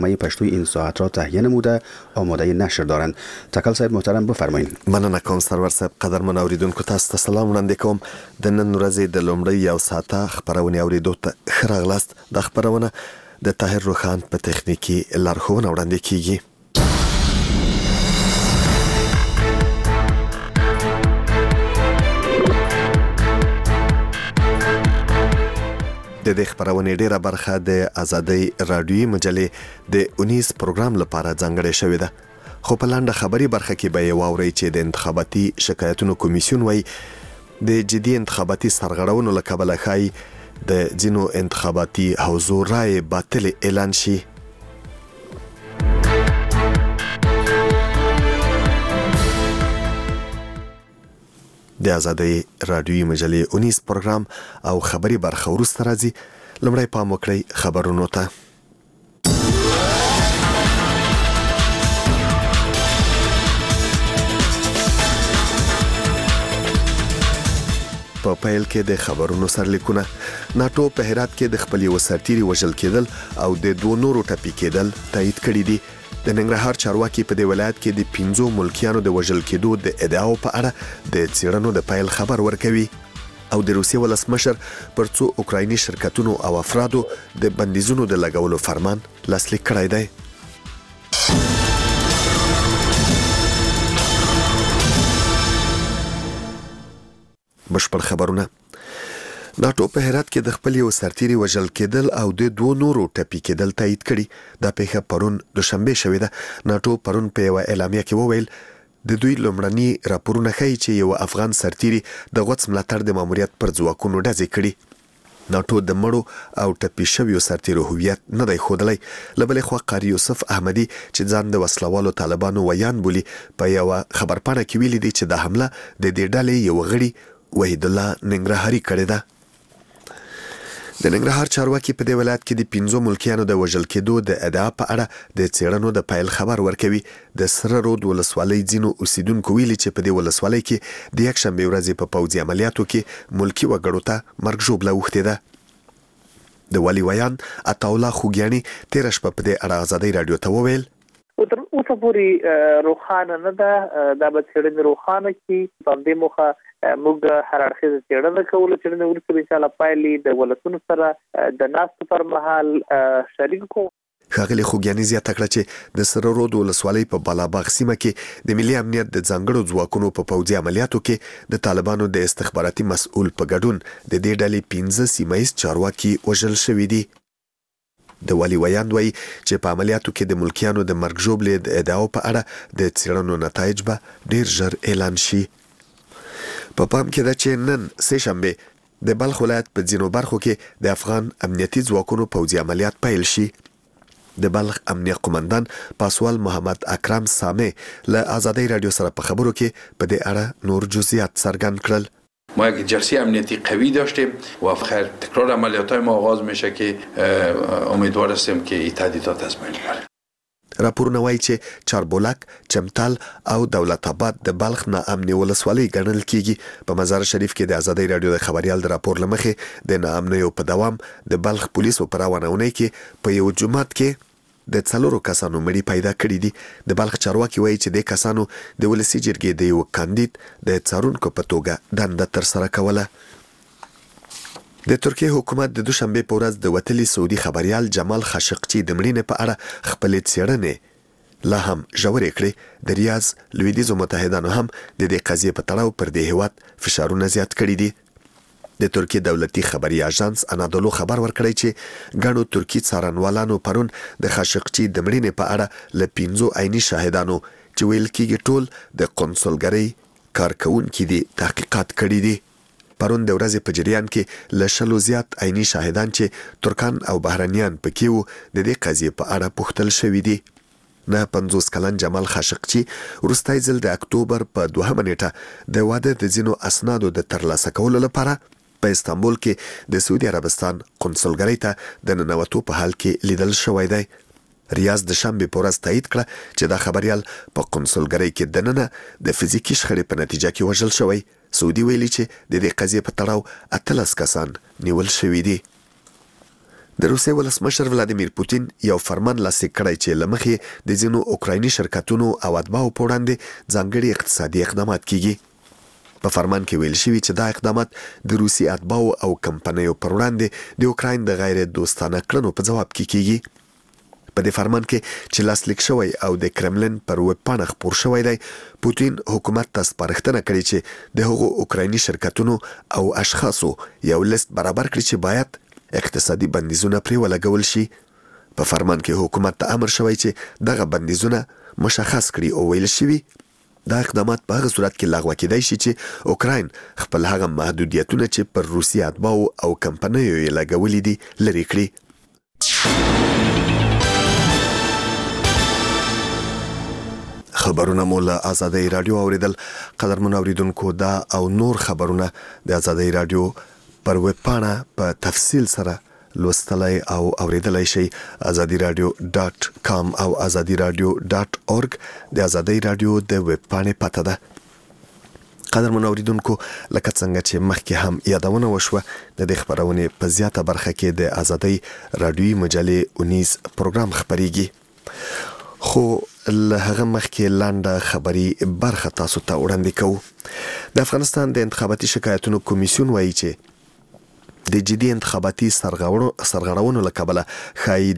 مای پشتوی این ساعت را تهیه نموده آماده نشر دارند. تکل صاحب محترم بفرمایید. مننه کوم سرور صاحب. قدرمن اوریدونکو تاسو ته سلام وړاندې کوم. د نن ورځې د لومړۍ یو ساعته خبرونه اوریدو ته ښه راغلاست. د خبرونه د طاهر روخان په تخنیکی لارښوونه وړاندې کیږي. د دې خبرونې ډیره برخه د آزادۍ رادیوي مجلې د 19 پروګرام لپاره ځانګړې شوې ده. خو په لاندې خبري برخه کې به واوري چې د انتخاباتي شکایتونو کمیسیون وایي د جدي انتخاباتي سرغړونو له کبله ښایي د ځینو انتخاباتي حوزو رای باطل اعلان شي. د آزادۍ رادیوي مجلې 19 پروګرام او خبري برخه وروسته راځي. لومړی پام وکړئ خبرونو ته. په پیل کې د خبرونو سرلیکونه. ناتو په هرات کې د خپل یو سرتیري وژل کېدل او د دوه نورو ټپي کېدل تایید کړي دي. د ننګرهار چارواکي په دې ولایت کې د 15 ملکیانو د وژل کېدو د ادعاو په اړه د څېړنو د پیل خبر ورکوي او د روسیې ولسمشر پر څو اوکرایني شرکتونو او افرادو د بندیزونو د لګولو فرمان لاسلیک کړی دی. بشپړ خبرونه. ناتو په هرات کې د خپل یو سرتیري وژل کېدل او د دوه نورو ټپي کېدل تایید کړي. دا پیښه پرون دوشنبه شوې ده. ناتو پرون په یو اعلامیه کې وویل د دوی لومړني راپورونه ښیي چې یو افغان سرتیري د غوڅ ملاتړ د ماموریت پر ځواکونو ډزې کړي. ناتو د مړو او ټپي شویو سرتیرو هویت نه دی ښودلی. له بلې خوا قاري یوسف احمدي چې ځان د وسلوالو طالبانو ویان بولي په یوه خبرپاڼه کې ویلي دی چې دا حمله د دې ډلې یو غړي وحید الله ننګرهاري کړې ده. د ننګرهار چارواکي په دې ولایت کې د 15 ملکیانو د وژل کېدو د ادعا په اړه د څېړنو د پیل خبر ورکوي. د سره رود ولسوالۍ ځینو اوسیدونکو ویلي چې په دې ولسوالۍ کې د یکشنبې ورځې په پوځي عملیاتو کې ملکي وګړو ته مرګ ژوبله اوښتې ده. د والي ویان عطاالله خوږیاني تېره شپه په دې اړه آزادۍ راډیو ته وویل تر اوسه پورې روښانه نه ده. دا به څېړنې روښانه کړي. په همدې موخه موږ هر اړخیزه څېړنه کوو. څېړنې وروسته به انشاءالله پایلې د ولسونو سره د ناستو پر مهال شریک کوو. ښاغلي خوږیاني زیاته کړه چې د سره رود ولسوالۍ په بالاباغ سیمه کې د ملي امنیت د ځانګړو ځواکونو په پوځي عملیاتو کې د طالبانو د استخباراتي مسؤل په ګډون د دې ډلې 15 سیمه ییز چارواکي وژل شوي دي. د والي ویان وایي چې په عملیاتو کې د ملکیانو د مرګ ژوبلې د ادعاو په اړه د څېړنو نتایج به ډیر ژر اعلان شي. په پام کې ده چې نن سه شنبه د بلخ ولایت په ځینو برخو کې د افغان امنیتي ځواکونو پوځي عملیات پیل شي. د بلخ امنیه قومندان پاسوال محمد اکرم سامه له آزادۍ رادیو سره په خبرو کې په دې اړه نور جزئیات څرګند کړل. ما یک جلسه امنیتی قوی داشتیم و خیر تکرار عملیات‌های ما آغاز میشه که امیدوار هستیم که این تهدیدات از بین بره. راپورونه وایي چې چاربولک، چمتال او دولت آباد د بلخ ناامنې ولسوالۍ ګڼل کیږي. په مزار شریف کې د آزادۍ رادیو د خبریال د راپور له مخې د ناامنیو په دوام د بلخ پولیسو په روانه اونۍ کې په یو جومات کې د 4 کسانو مړي پیدا کړي دي. د بلخ چارواکي وایي چې د کسانو د ولسي جرګې د یو کاندید د څارونکو په توګه دنده ترسره کوله. د ترکیه حکومت د دوشنبه په ورځ د وتلي سعودي خبریال جمال خاشقچي د مړینې په اړه خپلې څېړنې لا هم ژورې کړې. د ریاض لویدیځو متحدانو هم د دې قضیې په تړاو پر دې هیواد فشارونه زیات کړي دي. د ترکیه دولتي خبري اژانس انادولو خبر ورکړی چې ګڼو ترکی څارنوالانو پرون د خاشقچي د مړینې په اړه له 15 عیني شاهدانو چې ویل کېږي ټول د قونسلګرۍ کارکوونکي دي تحقیقات کړي دي. پرون د ورځې په جریان کې له 100 زیات عیني شاهدان چې ترکان او بهرنیان پکې وو د دې قضیې په اړه پوښتل شوي دي. 50 کلن جمال خاشقچي وروستی ځل د اکتوبر په 2 نیټه د واده د ځینو اسنادو د ترلاسه کولو لپاره په استانبول کې د سعودي عربستان قونسلګرۍ ته د ننوتو په حال کې لیدل شوی دی. ریاض د شنبې په ورځ تایید کړه چې دا خبریال په قونسلګرۍ کې دننه د فزیکي شخړې په نتیجه کې وژل شوی. سعودي ویلي چې د دې قضیې په تړاو 18 کسان نیول شوي دي. د روسیې ولسمشر ولادیمیر پوتین یو فرمان لاسلیک کړی چې لمخې د ځینو اوکرایني شرکتونو او اتباعو په وړاندې ځانګړي اقتصادي اقدامات کیږي. په فرمان کې ویل شوی چې دا اقدامات د روسي اتباعو او کمپنیو پر وړاندې د اوکراین د غیر دوستانه کړنو په جواب کې کیږي. په دې فرمان کې چې لاسلیک شوی او د کرملین پر ویب پاڼه خپور شوی دی، پوتین حکومت ته سپارښتنه کړې چې د هغو اوکرایني شرکتونو او اشخاصو یو لیست برابر کړي چې باید اقتصادي بندیزونه پرې ولګول شي. په فرمان کې حکومت ته امر شوی چې دغه بندیزونه مشخص کړي او ویل شوی دا اقدامات په هغه صورت کې لغوه کېدای شي چې اوکراین خپل هغه محدودیتونه چې پر روسي اتباعو او کمپنیو یې لګولي دي لرې کړي. خبرونه مو له آزادۍ رادیو اوریدل. قدرمن اوریدونکو، دا او نور خبرونه د آزادۍ رادیو پر ویب پاڼه په تفصیل سره لوستلای او اوریدلای شي. azadi.radio.com او azadi.radio.org د آزادۍ رادیو د ویب پاڼې پته ده. قدرمن اوریدونکو، لکه څنګه چې مخکې هم یادونه وشوه، د دې خبرونې په زیاته برخه کې د آزادۍ رادیوي مجلې 19 پروګرام خبريږي. خو له هغه مخکې لاندې خبري برخه تاسو ته وړاندې کوو. د افغانستان د انتخاباتي شکایتونو کمیسیون وایي چې د جدي انتخاباتي سرغړونو له کبله ښایي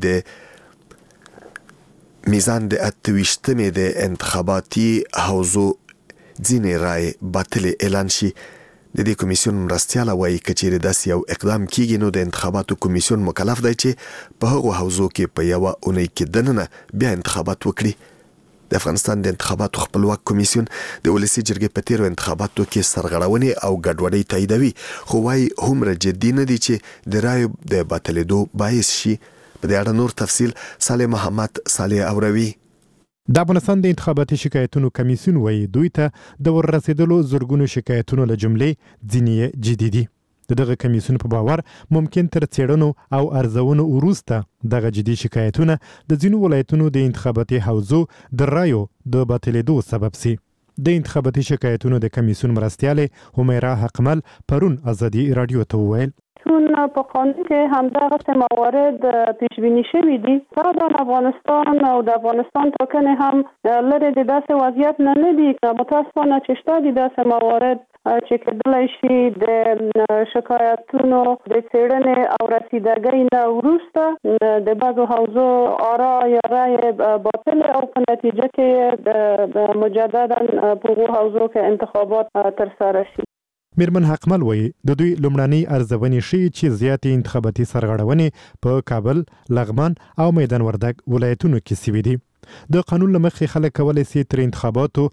د میزان د 28مې د انتخاباتي حوزو ځینې رای باطل اعلان شي. د دې کمیسیون مرستیاله وایي که چیرې داسې یو اقدام کیږي نو د انتخاباتو کمیسیون مکلف دی چې په هغو حوزو کې په یوه اونۍ کې دننه بیا انتخابات وکړي. د افغانستان د انتخاباتو خپلواک کمیسیون د ولسي جرګې په تیرو انتخاباتو کې سرغړونې او ګډوډۍ تاییدوي، خو وايي هومره جدي نه دي چې د رایو د باطلېدو باعث شي. په دې اړه نور تفصیل صالح محمد صالح اوروي. د افغانستان د انتخاباتي شکایتونو کمیسیون وایي دوی ته د ورسېدلو زرګونو شکایتونو له جملې ځینې جدي دي. دغه کمیسیون په باور ممکن تر څېړنو او ارزونو وروسته دغه جدي شکایتونه د ځینو ولایتونو د انتخاباتي حوزو د رایو د باطلېدو سبب سي. د انتخاباتي شکایتونو د کمیسیون مرستیاله همیرا حقمل پرون آزادي رادیو ته وویل چون په قانون کې همدغه موارد پیش بینی شوي دي. د افغانستان او د افغانستان ټاکنې هم لري د داسې وضعیت نه دي. متاسفانه چې شته دي داسې موارد چې کېدلای شي د شکایتونو د څېړنې او رسیدګۍ نه وروسته د بعضو حوزو آرا یا رای باطل او په نتیجه کې د مجددا په هغو حوزو کې انتخابات ترسره شي. میرمن حقمل وایي د دوی لومړنۍ ارزونې ښیي چې زیاتې انتخاباتي سرغړونې په کابل، لغمان او میدان وردګ ولایتونو کې سوي دي. د قانون له مخې خلک کولی سي تر انتخاباتو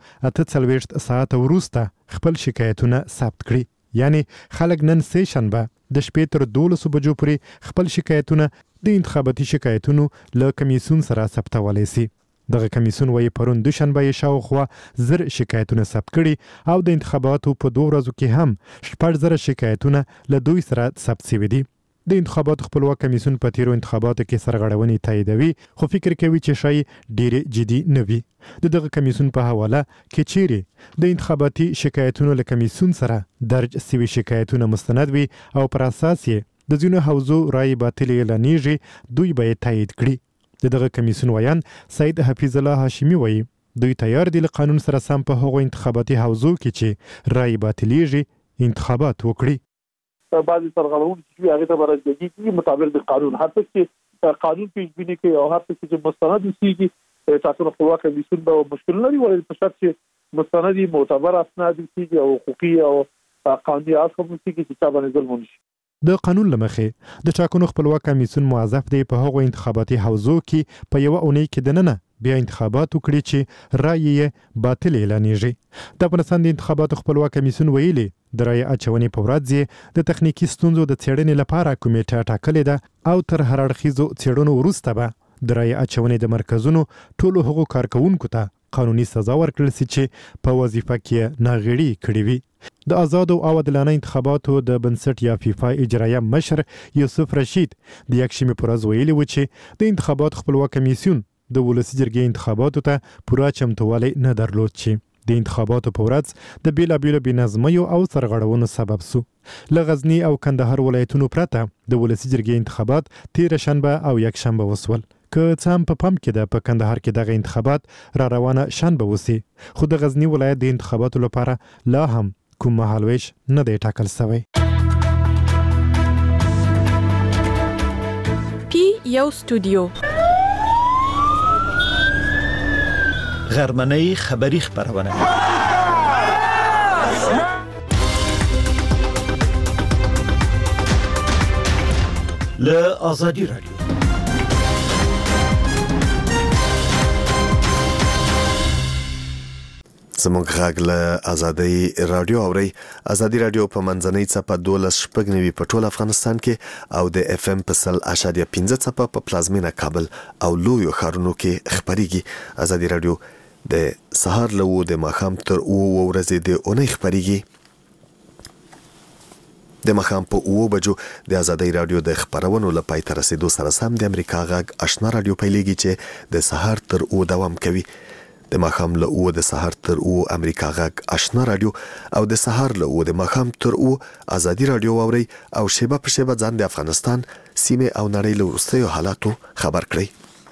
48 ساعته وروسته خپل شکایتونه ثبت کړي. یعنی خلک نن سه شنبه د شپې تر 12 بجو پورې خپل شکایتونه د انتخاباتي شکایتونو له کمیسیون سره ثبتولی سي. دغه کمیسیون وایي پرون دوشنبه یې شاوخوا 1000 شکایتونه ثبت کړي او د انتخاباتو په 2 ورځو کې هم 6000 شکایتونه له دوی سره ثبت شوي دي. د انتخاباتو خپلواک کمیسیون په تیرو انتخاباتو کې سرغړونې تاییدوي، خو فکر کوي چې شاید ډېرې جدي نه وي. دغه کمیسیون په حواله کې چیرې د انتخاباتي شکایتونو له کمیسیون سره درج شوي شکایتونه مستند وي او پر اساس یې د ځینو حوزو رای باطل اعلانېږي، دوی به یې تایید کړي. دغه کمیسیون ویان سید حفیظ الله هاشمی وایي دوی تیار دي له قانون سره سم په هغو انتخاباتي حوزو کې چې رای باطلېږي انتخابات وکړي. بعضی سرغړونې چې هغه ته برابرېږي مطابق د قانون، هر څه چې قانون پیش بینی کوي او هر څه چې مستند کیږي تاسو خپلواک کمیسیون به مشکل لري، ولې په شرط چې مستند معتبر اسناد کیږي او حقوقي او قانوني اصول کیږي چې تا باندې ظلم نشي. د قانون لمخې د ټاکنو خپلواک کمیسیون موظف دی په هغو انتخاباتي حوزو کې په یوه اونۍ کې دننه بیا انتخابات وکړي چې رای یې باطل اعلانېږي. د افغانستان د انتخاباتو خپلواک کمیسیون ویلي د رای اچونې په ورځ د تخنیکي ستونزو د څېړنې لپاره کمیټه ټاکلې ده او تر هر اړخیزو څېړنو وروسته به د رای اچونې د مرکزونو ټولو هغو کارکوونکو ته قانوني سزا ورکړل سي چې په وظیفه کې ناغېړي کړې وي. د آزادو او عادلانه انتخاباتو د بنسټ یا فیفا اجرایه مشر یوسف رشید د یکشنبې په ورځ ویلي و چې د انتخاباتو خپلواک کمیسیون د ولسي جرګې انتخاباتو ته پوره چمتووالی نه درلود چې د انتخاباتو په ورځ د بیلابیلو بېنظمیو او سرغړونو سبب سو. له غزني او کندهار ولایتونو پرته د ولسي جرګې انتخابات تېره شنبه او یکشنبه وسول. که څه هم په پام کې ده په کندهار کې دغه انتخابات را روانه شنبه وسی، خو د غزني ولایت د انتخاباتو لپاره لا هم کوم مهالویش نه دی ټاکل شوی. پی یو استودیو غرمنۍ خبری خبرونه له آزادی رادیو. زموږ غږ له آزادی رادیو اوري. آزادی رادیو په منځنۍ څپه 12.9 په ټول افغانستان کې او د اف ام په 100.15 څپه په پلازمینه کابل او لویو ښارونو کې خبريږي. آزادی رادیو د سهار له د ماښام تر 9 ورځې د اونۍ خبريږي. د ماښام په 9 بجو د آزادی رادیو د خبرونو لپاره تر رسیدو سره سم د امریکا غږ آشنا رادیو پیلېږي چې د سهار تر 9 دوام کوي. د ماښام له 9 د سهار تر 9 امریکا غږ آشنا رادیو او د سهار له 9 د ماښام تر 9 آزادی رادیو اوري او شیبه په شیبه ځان د افغانستان سیمه او نړۍ له وروستیو حالاتو خبر کړئ.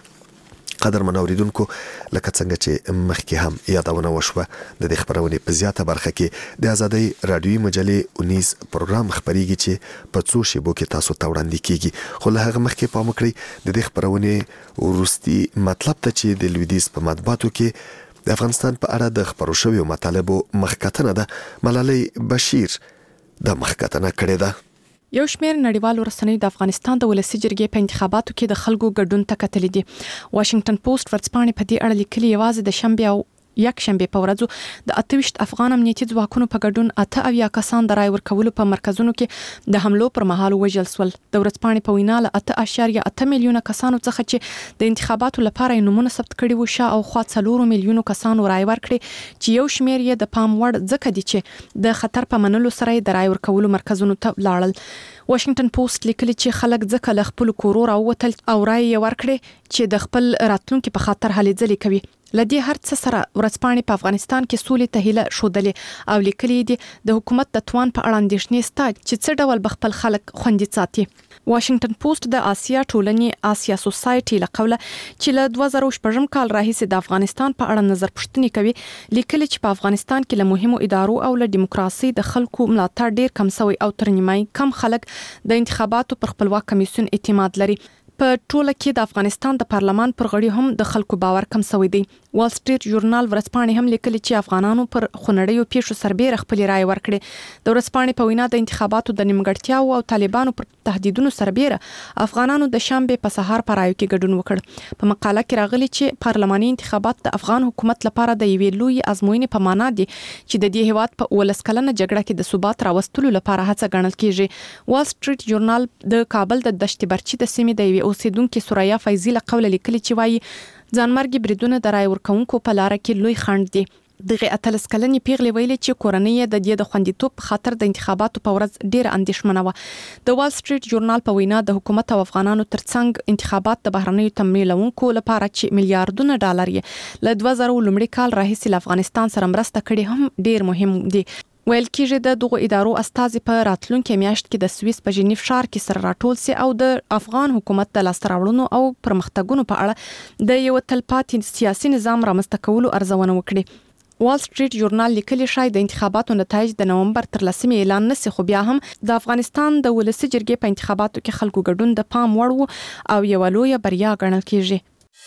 قدر منوریدونکو، لکه څنګه چې مخکې هم یادونه وشوه، د دې خبرونې په زیاته برخه کې د آزادی رادیوي مجلې 19 پروګرام خبريږي چې په څو شیبو کې تاسو ته وړاندې کیږي. خو له هغه مخکې پام وکړئ د دې خبرونې ورستي مطلب ته چې د لویدیځ په مطبوعاتو کې د افغانستان په اړه د خبرو شویو مطالبو مخکتنه ده. ملالۍ بشیر د مخکتنه کړې ده. یو شمېر نړیوال رسنیو د افغانستان د ولسي جرګې په انتخاباتو کې د خلکو ګډون ته کتلې دي. واشنگټن پوسټ ورځپاڼې په دې اړه لیکلي یوازې د شنبه او یکشنبه په ورځو د 28 افغان امنیتي ځواکونو په ګډون 8 کسان د رای ورکولو په مرکزونو کې د حملو پر مهال وژل شول. د ورځپاڼې په وینا له 8.8 میلیونه کسانو څخه چې د انتخاباتو لپاره یې نومونه ثبت کړي وو، شاوخوا 4 میلیونه کسانو رای ورکړي چې یو شمېر یې د پام وړ ځکه دي چې د خطر په منلو سره د رای ورکولو مرکزونو ته لاړل. واشنگټن پوسټ لیکلي چې خلک ځکه له خپل کورو راووتل او رای یې ورکړي چې د خپل راتلونکو په خاطر هلې ځلې کوي. لدې هر څه سره ورځپاڼې په افغانستان کې سولې ته هیله شودلې او لیکلي دي د حکومت د توان په اړه اندېښنې شته چې څه ډول به خپل خلک خوندي ساتي. واشنگټن پوسټ د آسیا ټولنې آسیا سوسایټي له قوله چې له 2014 کال راهیسې د افغانستان په اړه نظر پوښتنې کوي، لیکلي چې په افغانستان کې له مهمو ادارو او له دیموکراسي د خلکو ملاتړ ډیر کم شوی او تر نیمای کم خلک د انتخاباتو پر خپلواک کمیسیون اعتماد لري. په ټوله کې د افغانستان د پارلمان پر غړي هم د خلکو باور کم شوی دی. وال سټریټ ژورنال ورځپاڼې هم لیکلي چې افغانانو پر خونړیو پیښو سربېره خپل رائے ورکړي. د ورځپاڼې په وینا د انتخاباتو د نیمګړتیاو او طالبانو پر تهدیدونو سربېره افغانانو د شنبه په سهار پر رائے کې ګډون وکړ. په مقاله کې راغلي چې پارلماني انتخابات د افغان حکومت لپاره د یوې لوی ازموینې په معنا دي چې د دې هیواد په 19 کلنه جګړه کې د ثبات راوستلو لپاره هڅه ګڼل کیږي. وال سټریټ ژورنال د کابل د دشت برچی د سیمې د یوې اوسیدونکو سوریا فیضی له قوله لیکلي چې وایي ځانمرګي بریدونه د رای ورکونکو په لار کې لوی خنډ دي. دغه 13 کلنې پیغلې ویلي چې کورنۍ د دې د خوندیتوب په خاطر د انتخاباتو په ورځ ډیره اندېښمنه وه. د وال سټریټ ژورنال په وینا د حکومت او افغانانو ترڅنګ انتخابات د بهرنیو تمویلونکو لپاره چې میلیارډونه ډالر یې له 2000 لومړي کال راهیسې له افغانستان سره مرسته کړې هم ډیر مهم دي. ویل کېږي د دغو ادارو استازي په راتلونکي میاشت کې د سویس په ژنیف ښار کې سره راټول سي او د افغان حکومت د لاسته راوړنو او پرمختګونو په اړه د یو تلپاتې سیاسي نظام رامنځته کولو ارزونه وکړي. وال سټریټ ژورنال لیکلي شاید د انتخاباتو نتایج د نومبر تر 10 اعلان نشي، خو بیا هم د افغانستان د ولسي جرګې په انتخاباتو کې خلکو ګډون د پام وړ او یو لوی بریا ګڼل کېږي.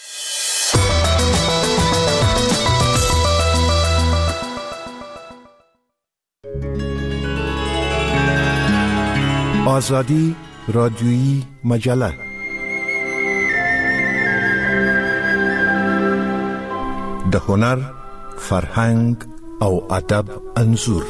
آزادی رادیویی مجله د هنر، فرهنګ او ادب انځور.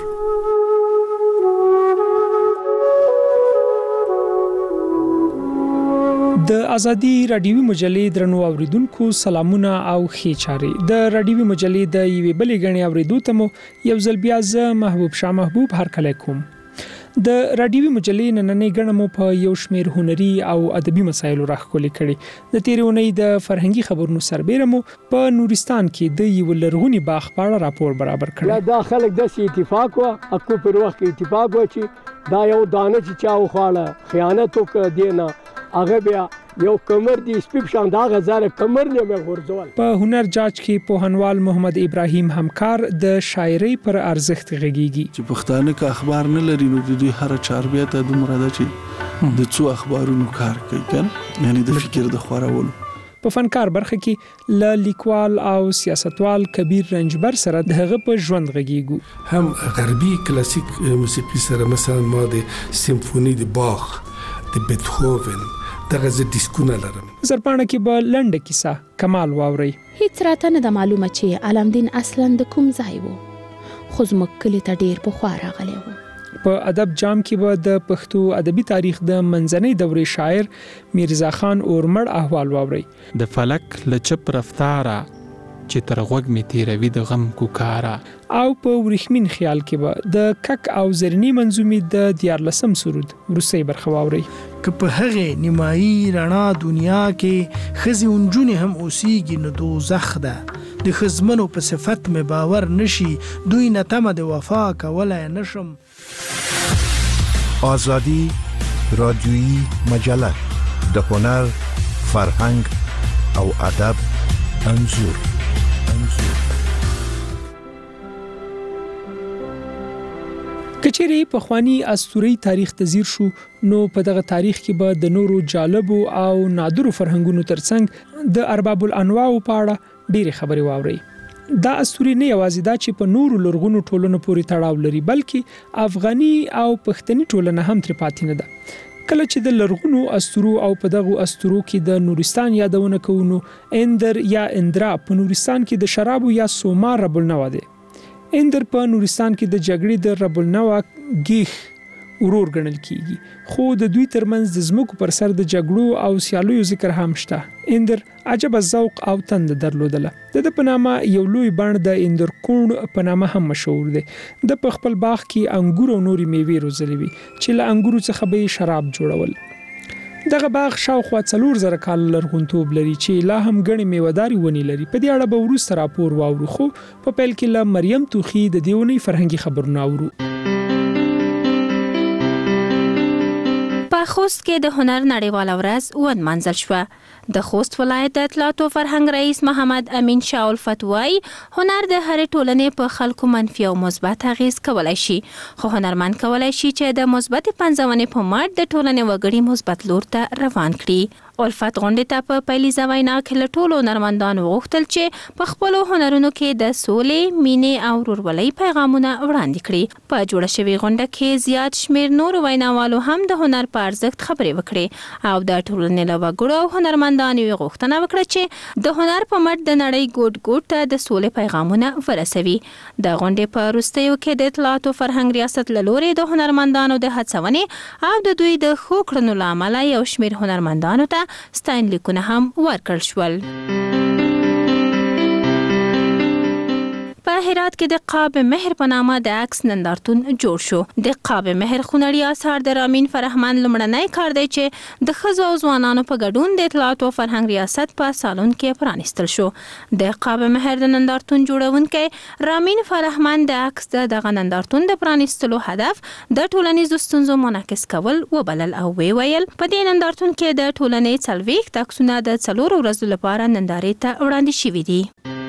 د ازادي رادیوي مجلې درنو اوریدونکو سلامونه او ښې چارې. د رادیوي مجلې د یوې بلې غړي اوریدو ته مو یو ځل بیا زه محبوب شاه محبوب هرکلی کوم. د رادیوي مجلې نننې غړ مو په یو شمېر هنري او ادبي مسایلو راخولې کړي. د تیرونې د فرهنګي خبرونو سربېره مو په نورستان کې د یو لرغونی باغ په اړه راپور برابر کړی. دا خلک د اتفاق وا اكو پر وخت اتفاق و چې دا یو دانه چې چا وخاله خیانت وکړ دینه هغه بیا یو کمر دی سپیب شان دا غزاله کمر نه مې غورځول. په هنر جاج کې پوهنوال محمد ابراهیم همکار د شاعرۍ پر ارزښت غږیږي. چې پښتانه کا اخبار نه لري نو د دوی هر چاربیا ته دومره ده چې د څو اخبارونو کار کوي کنه یعنی د فکر د خورولو. په فنکار برخه کې ل لیکوال او سیاستوال کبیر رنجبر سره دغه په ژوند غږیږي. هم غربي کلاسیک موسیقي سره مثلا ما د سیمفونی د باخ د بیتهوون دغه ز ډیسکونه لرم. زرپانه کې به لنډه کیسه کمال واوري. هیڅ راته نه د معلومه چې علمدین اصلا د کوم ځای وو خو زموږ کلی ته ډیر په خوا راغلی و. په ادب جام کې به د پښتو ادبي تاریخ د منځنۍ دورې شاعر میرزا خان اورمړ احوال واوري. د فلک لچپ رفتاره چې تر غوږ می تیروي د غم کوکارا. او په ورخمین خیال کې به د کک او زرنی منظومې د 14 سرود روسي برخه واوري. که په هغه نیمایي رڼا دنیا کې خزي اونجونه هم اوسېږي نو دوزخ ده. د خزمنو په صفت مې باور نشي دوی نه تمه د وفا کولای نشم. آزادی رادیویی مجله د هنر فرهنګ او ادب انځور. کچېری په خواني اسطوري تاریخ تزیر شو نو په دغه تاریخ کې به د نورو جالبو او نادرو فرهنګونو ترڅنګ د ارباب الانواع په اړه ډېرې خبرې واوري. دا اسطوري نه یوازې دا چې په نورو لرغونو ټولنو پورې تړاو لري بلکې افغاني او پښتني ټولنه هم تر پاتې نه ده. کله چې د لرغونو اسطورو او په دغه اسطورو کې د نورستان یادونه کوو اندر یا اندرا په نورستان کې د شرابو یا سومار رب النوا دی. اندر په نورستان کې د جګړې د رب النوا گیخ ورور ګڼل کیږي خو د دوی ترمنځ د زمکو پر سر د جګړو او سیالیو ذکر هم شته. اندر عجب ذوق او تند درلودله. د په نامه یو لوی بڼ د اندر کون په نامه هم مشهور دی. د په خپل باغ کې انګور او نوري میوې روزلې وي چې له انګورو څخه به شراب جوړول. دغه باغ شاوخوا 4000 کال لرغونتوب لري چې لا هم غني میوهداري ونی لري. په دې اړه به وروسته راپور واورو خو په پیل کې له مریم توخی د دیونی فرهنګي خبرونه اورو. په خوست کې د هنر نړیواله ورځ ونمانځل شوه. د خوست ولایت د اطلاعات او فرهنګ رئیس محمد امین شاه الفت وايي هنر د هرې ټولنې په خلکو منفي او مثبت اغیز کولای شي خو هنرمند کولای شي چې د مثبت پنځونې په مټ د ټولنې وګړي مثبت لور ته روان کړي. الفت غونډې ته په پیلیزه وینا کې له ټولو هنرمندانو غوښتل چې په خپلو هنرونو کې د سولې، مینې او ورورولۍ پیغامونه وړاندې کړي. په جوړه شوې غونډه کې زیات شمېر نورو ویناوالو هم د هنر په ارزښت خبرې وکړې او د ټولنې له وګړو او هنرمندانو یې غوښتنه وکړه چې د هنر په مټ د نړۍ ګوټ ګوټ ته د سولې پیغامونه ورسوي. د غونډې په وروستیو کې د اطلاعات او فرهنګ ریاست له لوري د هنرمندانو د هڅونې او د دوی د ښو کړنو له امله یو شمېر هنرمندانو ته ستاینلیکونه هم ورکړل شول. په هرات کې د قاب مهر په نامه د عکس نندارتون جوړ شو. د قاب مهر خونړي آثار د رامین فرهمن لمړنی کار دی چې د ښځو او ځوانانو په ګډون د اطلاعات او فرهنګ ریاست په سالون کې پرانیستل شو. د قاب مهر د نندارتون جوړونکی رامین فرهمن د عکس دغه نندارتون د پرانیستلو هدف د ټولنیزو ستونزو منعکس کول وبلل او ویل په دې نندارتون کې د ټولنې 40 عکسونه د 4 ورځو لپاره نندارې ته وړاندې شوي دي.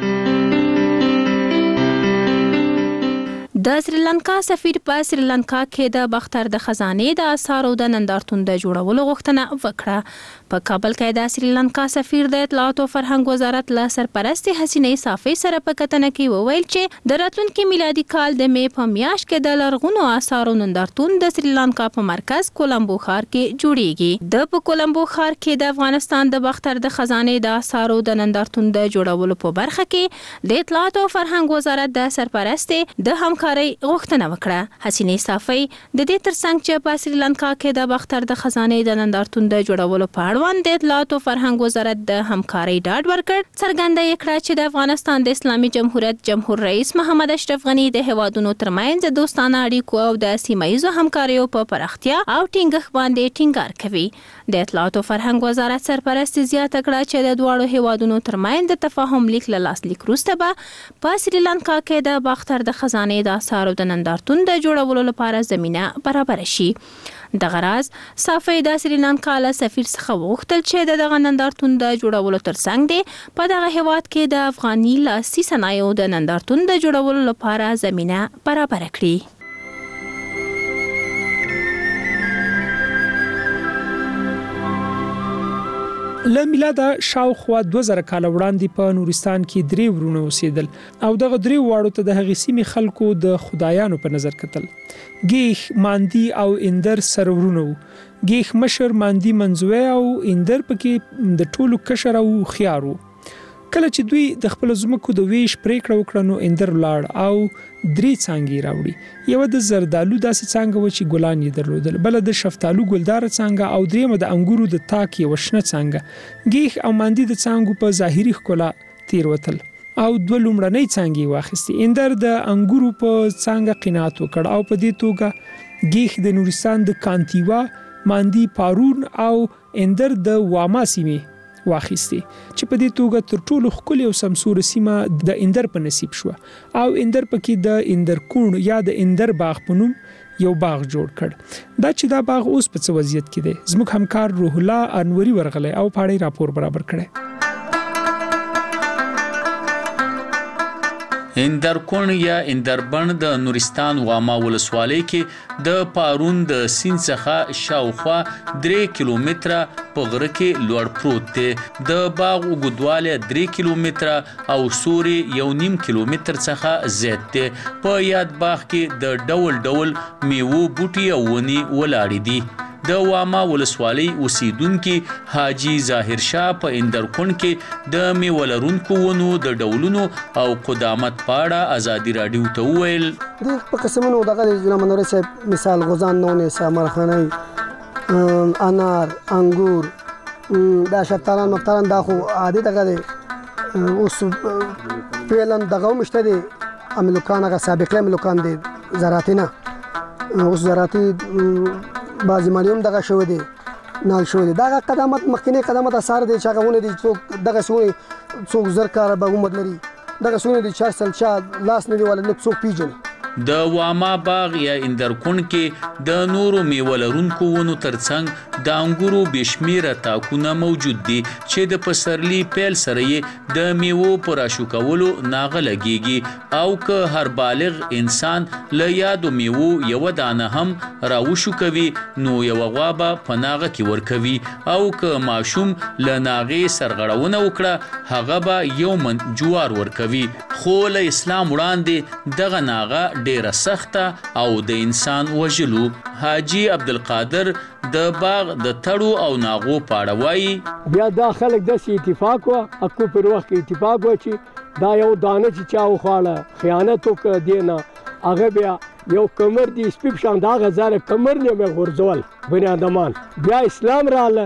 د سریلانکا سفیر په سریلانکا کې د باختر د خزانې د آثارو د نندارتون د جوړولو غوښتنه وکړه. په کابل کې د سریلانکا سفیر د اطلاعات او فرهنګ وزارت له سرپرستې حسینې صافی سره په کتنه کې وویل چې د راتلونکي میلادي کال د می په میاشت کې د لرغونو آثارو نندارتون د سریلانکا په مرکز کولمبو ښار کې جوړیږي. د په کولمبو ښار کې د افغانستان د باختر د خزانې د آثارو د نندارتون د جوړولو په برخه کې د اطلاعات او فرهنګ وزارت د سرپرستې د همکارۍ همکاري غوښتنه وکړه. حسینې صافی د دې ترڅنګ چې په سریلانکا کې د باختر د خزانې د نندارتون د جوړولو په اړوند د اطلاعات او فرهنګ وزارت د همکاري ډاډ ورکړ. څرګنده یې کړه چې د افغانستان د اسلامي جمهوریت جمهور رئیس محمد اشرف غنی د هیوادونو ترمنځ د دوستانه اړیکو او د سیمایي همکاریو په پراختیا او ټینګښت باندې ټینګار کوي. د اطلاعات او فرهنګ وزارت سرپرست زیاته کړه چې د دواړو هیوادونو ترمنځ د تفاهم لیک له لاسلیک وروسته به په سریلانکا کې د باختر د خزانې د آثارو د نندارتون د جوړولو لپاره زمینه برابر شي. دغه راز صافی د سریلانکا له سفیر څخه وغوښتل چې دغه نندارتون د جوړولو ترڅنګ دی په دغه هیواد کې د افغاني لاسي صنایعو د نندارتون د جوړولو لپاره زمینه برابر کړي. له میلاده شاوخوا 2000 کال وړاندې په نورستان کې درې ورونه اوسېدل او دغه درې واړو ته د هغې سیمې خلکو د خدایانو په نظر کتل. ګیخ، ماندی او اندر سرورونه وو. ګیخ مشر، ماندی منځوی او اندر پکې د ټولو کشر او خيار وو. کله چې دوی د خپل زمکو د ویش پریکړه وکړه نو اندر لاړ او درې څانګې راوړي. یو د زردالو داسې څانګه و چې ګلان یې درلودل، بل د شفتالو ګلدار څانګه او درېمه د انګورو د تاک یو شنه څانګه. ګیخ او ماندی د څانګو په ظاهري ښکلا تیروتل او دوه لومړنۍ څانګې واخیستې. اندر د انګورو په څانګه قناعت وکړ او په دې توګه ګیخ د نورستان د کانتیوا، ماندی پارون او اندر د واما سیمې واخیستي چې په دې توګه تر ټولو ښکلې او سمسوره سیمه د اندر په نصیب شوه او اندر پکې د اندر کون یا د اندر باغ په نوم یو باغ جوړ کړ. دا چې دا باغ اوس په څه وضعیت کې دی زموږ همکار روح الله انوري ورغلی او پاړی راپور برابر کړی. اندرکون یا اندربن د نورستان واما ولسوالۍ کې د پارون د سیند څخه شاوخوا 3 کیلومتره په غره کې لوړ پروت دی. د باغ اوږدوالی 3 کیلومتره او سوري 1.5 کیلومتر څخه زیات دی. په یاد باغ کې د ډول ډول میوو بوټي او ونې ولاړې دي. د واما ولسوالۍ اوسیدونکي حاجی ظاهر شاه په اندرکون کې د میوه لرونکو ونو د ډولونو او قدامت په اړه ازادي راډیو ته وویل. په قسمونو دغه جناب منور صاحب مثال غوزان نونه سامرخاني، انار، انګور، دا شفتالان مفتالان دا خو عادي دغه دی. اوس فعلا دغه مشته دی املوکان هغه سابقه املوکان دی زراعتي نه. اوس زراعتي بعضی مالیوم دغه شو دي نال شو دي. دغه قدامت مخکنی قدامت اثر دي چې هغه ونه دي څوک دغه سونی څوک زر کار به عمر لري دغه سونی دي 4 سال چا لاس نه دی ولا نه څوک پیژني. د واما باغ یا اندرکون کې د نورو میوه لرونکو ونو ترڅنګ د انګورو بشمیره تاکونه موجود دي چې د پسرلي پیل سره یې د میوو پر راشو کولو ناغه لګيږي او که هر بالغ انسان له یادو میوو یو دانه هم راوشو کوي نو یو غوابه پناغه کې ور کوي او که ماشوم له ناغه سرغړونه وکړه هغه به یو من جوار ور کوي. خو له اسلام وړاندې دغه ناغه ډیره سخته او د انسان وژلو. حاجی عبدالقادر د باغ د تړو او ناغو پاړه وایي بیا دا خلک داسې اتفاق و اکو پر وخت کې اتفاق و چې دا یو دانه چې چا وخواړه خیانت وکړه دینه هغه بیا یو کمر دی سپیب شان دا غزاره کمر نه مې غورځول بنی آدمان. بیا اسلام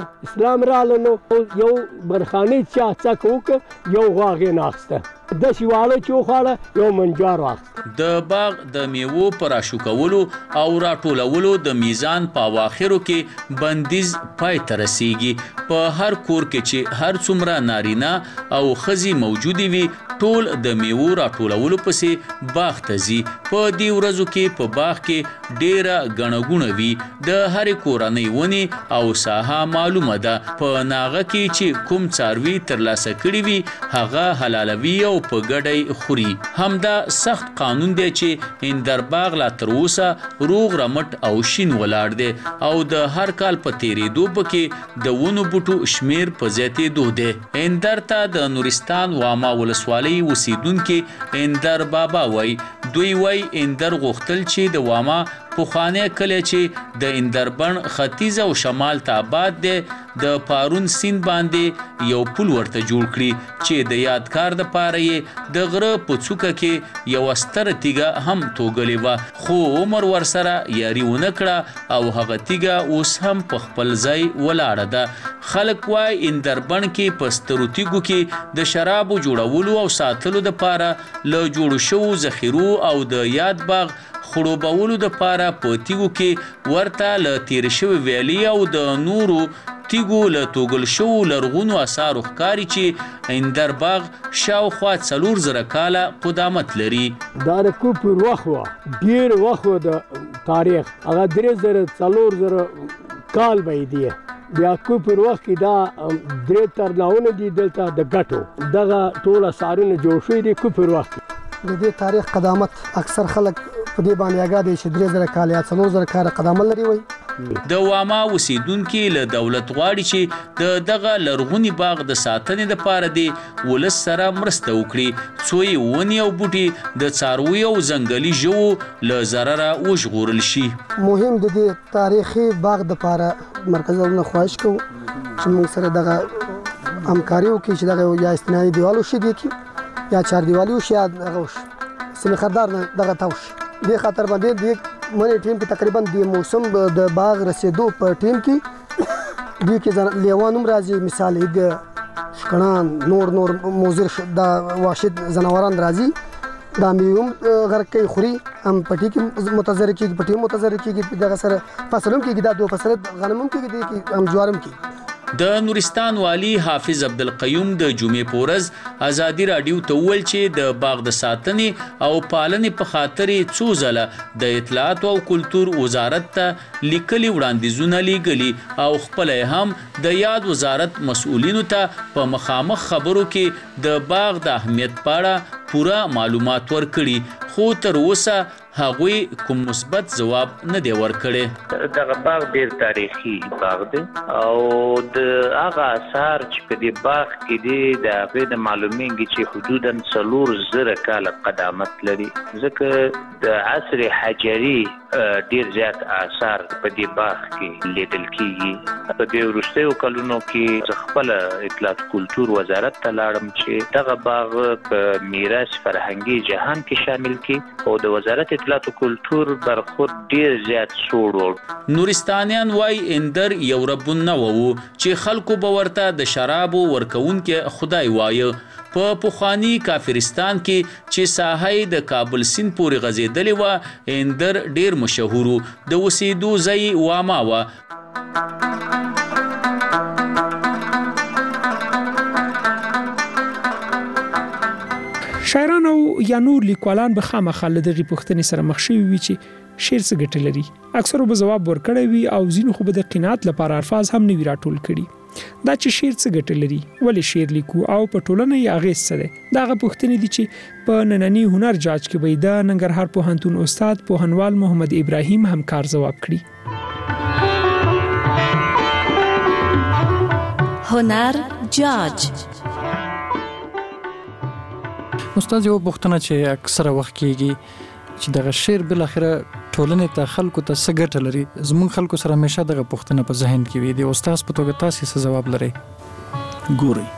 رااله نو یو برخانی چا څک وک یو غاغې ناخسته د شیواله چې وخواړه یو منجار واخست. د باغ د میوو پر راشو کولو او راټولولو د میزان په اواخرو کې بندیز پای ته رسیږي. په هر کور کې چې هر څومره نارینه او ښځې موجودې وي ټول د میوو راټولولو پسې باغ ته ځي. په دې ورځو کې په باغ کې ډیره ګڼه ګوڼه وي. د هرې کورنۍ ونې او ساحه معلومه ده. په ناغه کې چې کوم څاروي ترلاسه کړي وي هغه حلالوي او په ګډۍ خوري. همدا سخت قانون دی چې اندر باغ لا تر اوسه روغ رمټ او شین ولاړ دی او د هر کال په تیریدو پکې د ونو بوټو شمیر په زیاتېدو دی. اندر ته د نورستان واما ولسوالۍ اوسیدونکي اندر بابا وای دوی وای اندر غوښتل چې د واما پخوانی کلی چې د اندربن ختیځ او شمال ته آباد دی د پارون سیند باندې یو پل ورته جوړ کړي چې د یادګار د پاره یې د غره په څوکه کې یو ستره تیګه هم توګلې وه، خو عمر ورسره یاري ونه کړه او هغه تیګه اوس هم په خپل ځای ولاړه ده. خلک وایي اندربن کې په سترو تیګو کې د شرابو جوړولو او ساتلو دپاره له جوړو شوو ذخیرو او د یاد باغ خړوبولو دپاره په تیګو کې ورته له تیر شوي ویالي او د نورو تیګو له توګل شوو لرغونو اثارو ښکاري چې اندر باغ شاوخوا 4000 کاله قدامت لري. دا د کوپر وخت وه، ډېر وخت وه د تاریخ، هغه 3000 کال به یې دی. بیا کوپر وخت کې دا 3 ترلاونه دي دلته د ګټو، دغه ټول اثارونه جوړ شوي دي کوپر وخت کې. د دې تاریخ قدامت اکثر خلک په دې باندې آګاه دي چې 3000 کال یا 4000 کال قدامت لري وي. د واما اوسیدونکي له دولت غواړي چې دغه لرغوني باغ د ساتنې دپاره دی ولس سره مرسته وکړي، څو یې ونې او بوټي د څارویو او ځنګلي ژوو له ضرره وژغورل شي. مهم د دې تاریخي باغ دپاره مرکزي دولتونه خواهش کوو چې موږ سره دغه همکاري وکړي چې دغه یا استنادي دیوال وشي دې کې یا چاردیوالي وشي یا هغه وشي سیمې خردار دغه ته وشي. دې خاطر باندې د منی ټیم کې تقریبا د موسم د باغ رسیدو په ټیم کې دوی کې لیوان هم راځي، مثال د شکړان نور موزر د واشد ځناوران راځي، دا میوم غرق کوي خوري، هم پټي کې متضرر کېږي، پټي متضرر کېږي، دغه سره فصل هم کېږي، دا 2 فصل غنم هم کېږي، هم جوار هم کېږي. د نورستان والی حافظ عبدالقیوم د جمعې په ورځ ازادي راډیو ته وویل چې د باغ د ساتنې او پالنې په خاطر یې څو ځله د اطلاعات او کلتور وزارت ته لیکلي وړاندیزونه لیږلي او خپله یې هم د یاد وزارت مسؤلینو ته په مخامخ خبرو کې د باغ د اهمیت په اړه پوره معلومات ورکړي، خو تر اوسه هغوی کوم مثبت ځواب نه دی ورکړی. دغه باغ ډیر تاریخي باغ دی او د هغه اثار چې په دې باغ کې دي د هغې د معلومیږي چې حدودا 4000 کاله قدامت لري، ځکه د عصر حجري ډیر زیات آثار په دې باغ کې لیدل کیږي. په دې وروستیو کلونو کې زه خپله اطلاعات کلتور وزارت ته لاړم چې دغه باغ په میراث فرهنګي جهان کې شامل کړي او د وزارت اطلاعات کلتور برخورد ډیر زیات سوړ و. نورستانیان وای اندر یو رب النوع و چې خلکو به ورته د شرابو ورکوونکي خدای وایه. په پخواني کافرستان کې چې ساحه د کابل سیند پورې غځېدلې وه، اندر ډیر مشهور و، د اوسېدو ځای واما وه. شاعران او یا نور لیکوالان به خامخا له دغې پوښتنې سره مخ شوي وي چې شعر څه ګټه لري. اکثرو به ځواب ورکړی وي او ځینو خو به د قناعت لپاره الفاظ هم نه وي راټول کړي. دا چې شعر څه ګټه لري، ولې شعر لیکو او په ټولنه یې اغېز څه دی، دا هغه پوښتنې دي چې په ننني هنر جاج کې به د ننګرهار پوهنتون استاد پوهنوال محمد ابراهیم همکار ځواب کړي. هنر جاج استاد، یو پوښتنه چې اکثره وخت کېږي چې دغه شعر بل اخره ټولنې ته خلکو ته څه ګټه لري، زموږ خلکو سره همیشه دغه پوښتنه په ذهن کې وي. د استاد په توګه تاسې څه ځواب لرئ؟ ګورئ،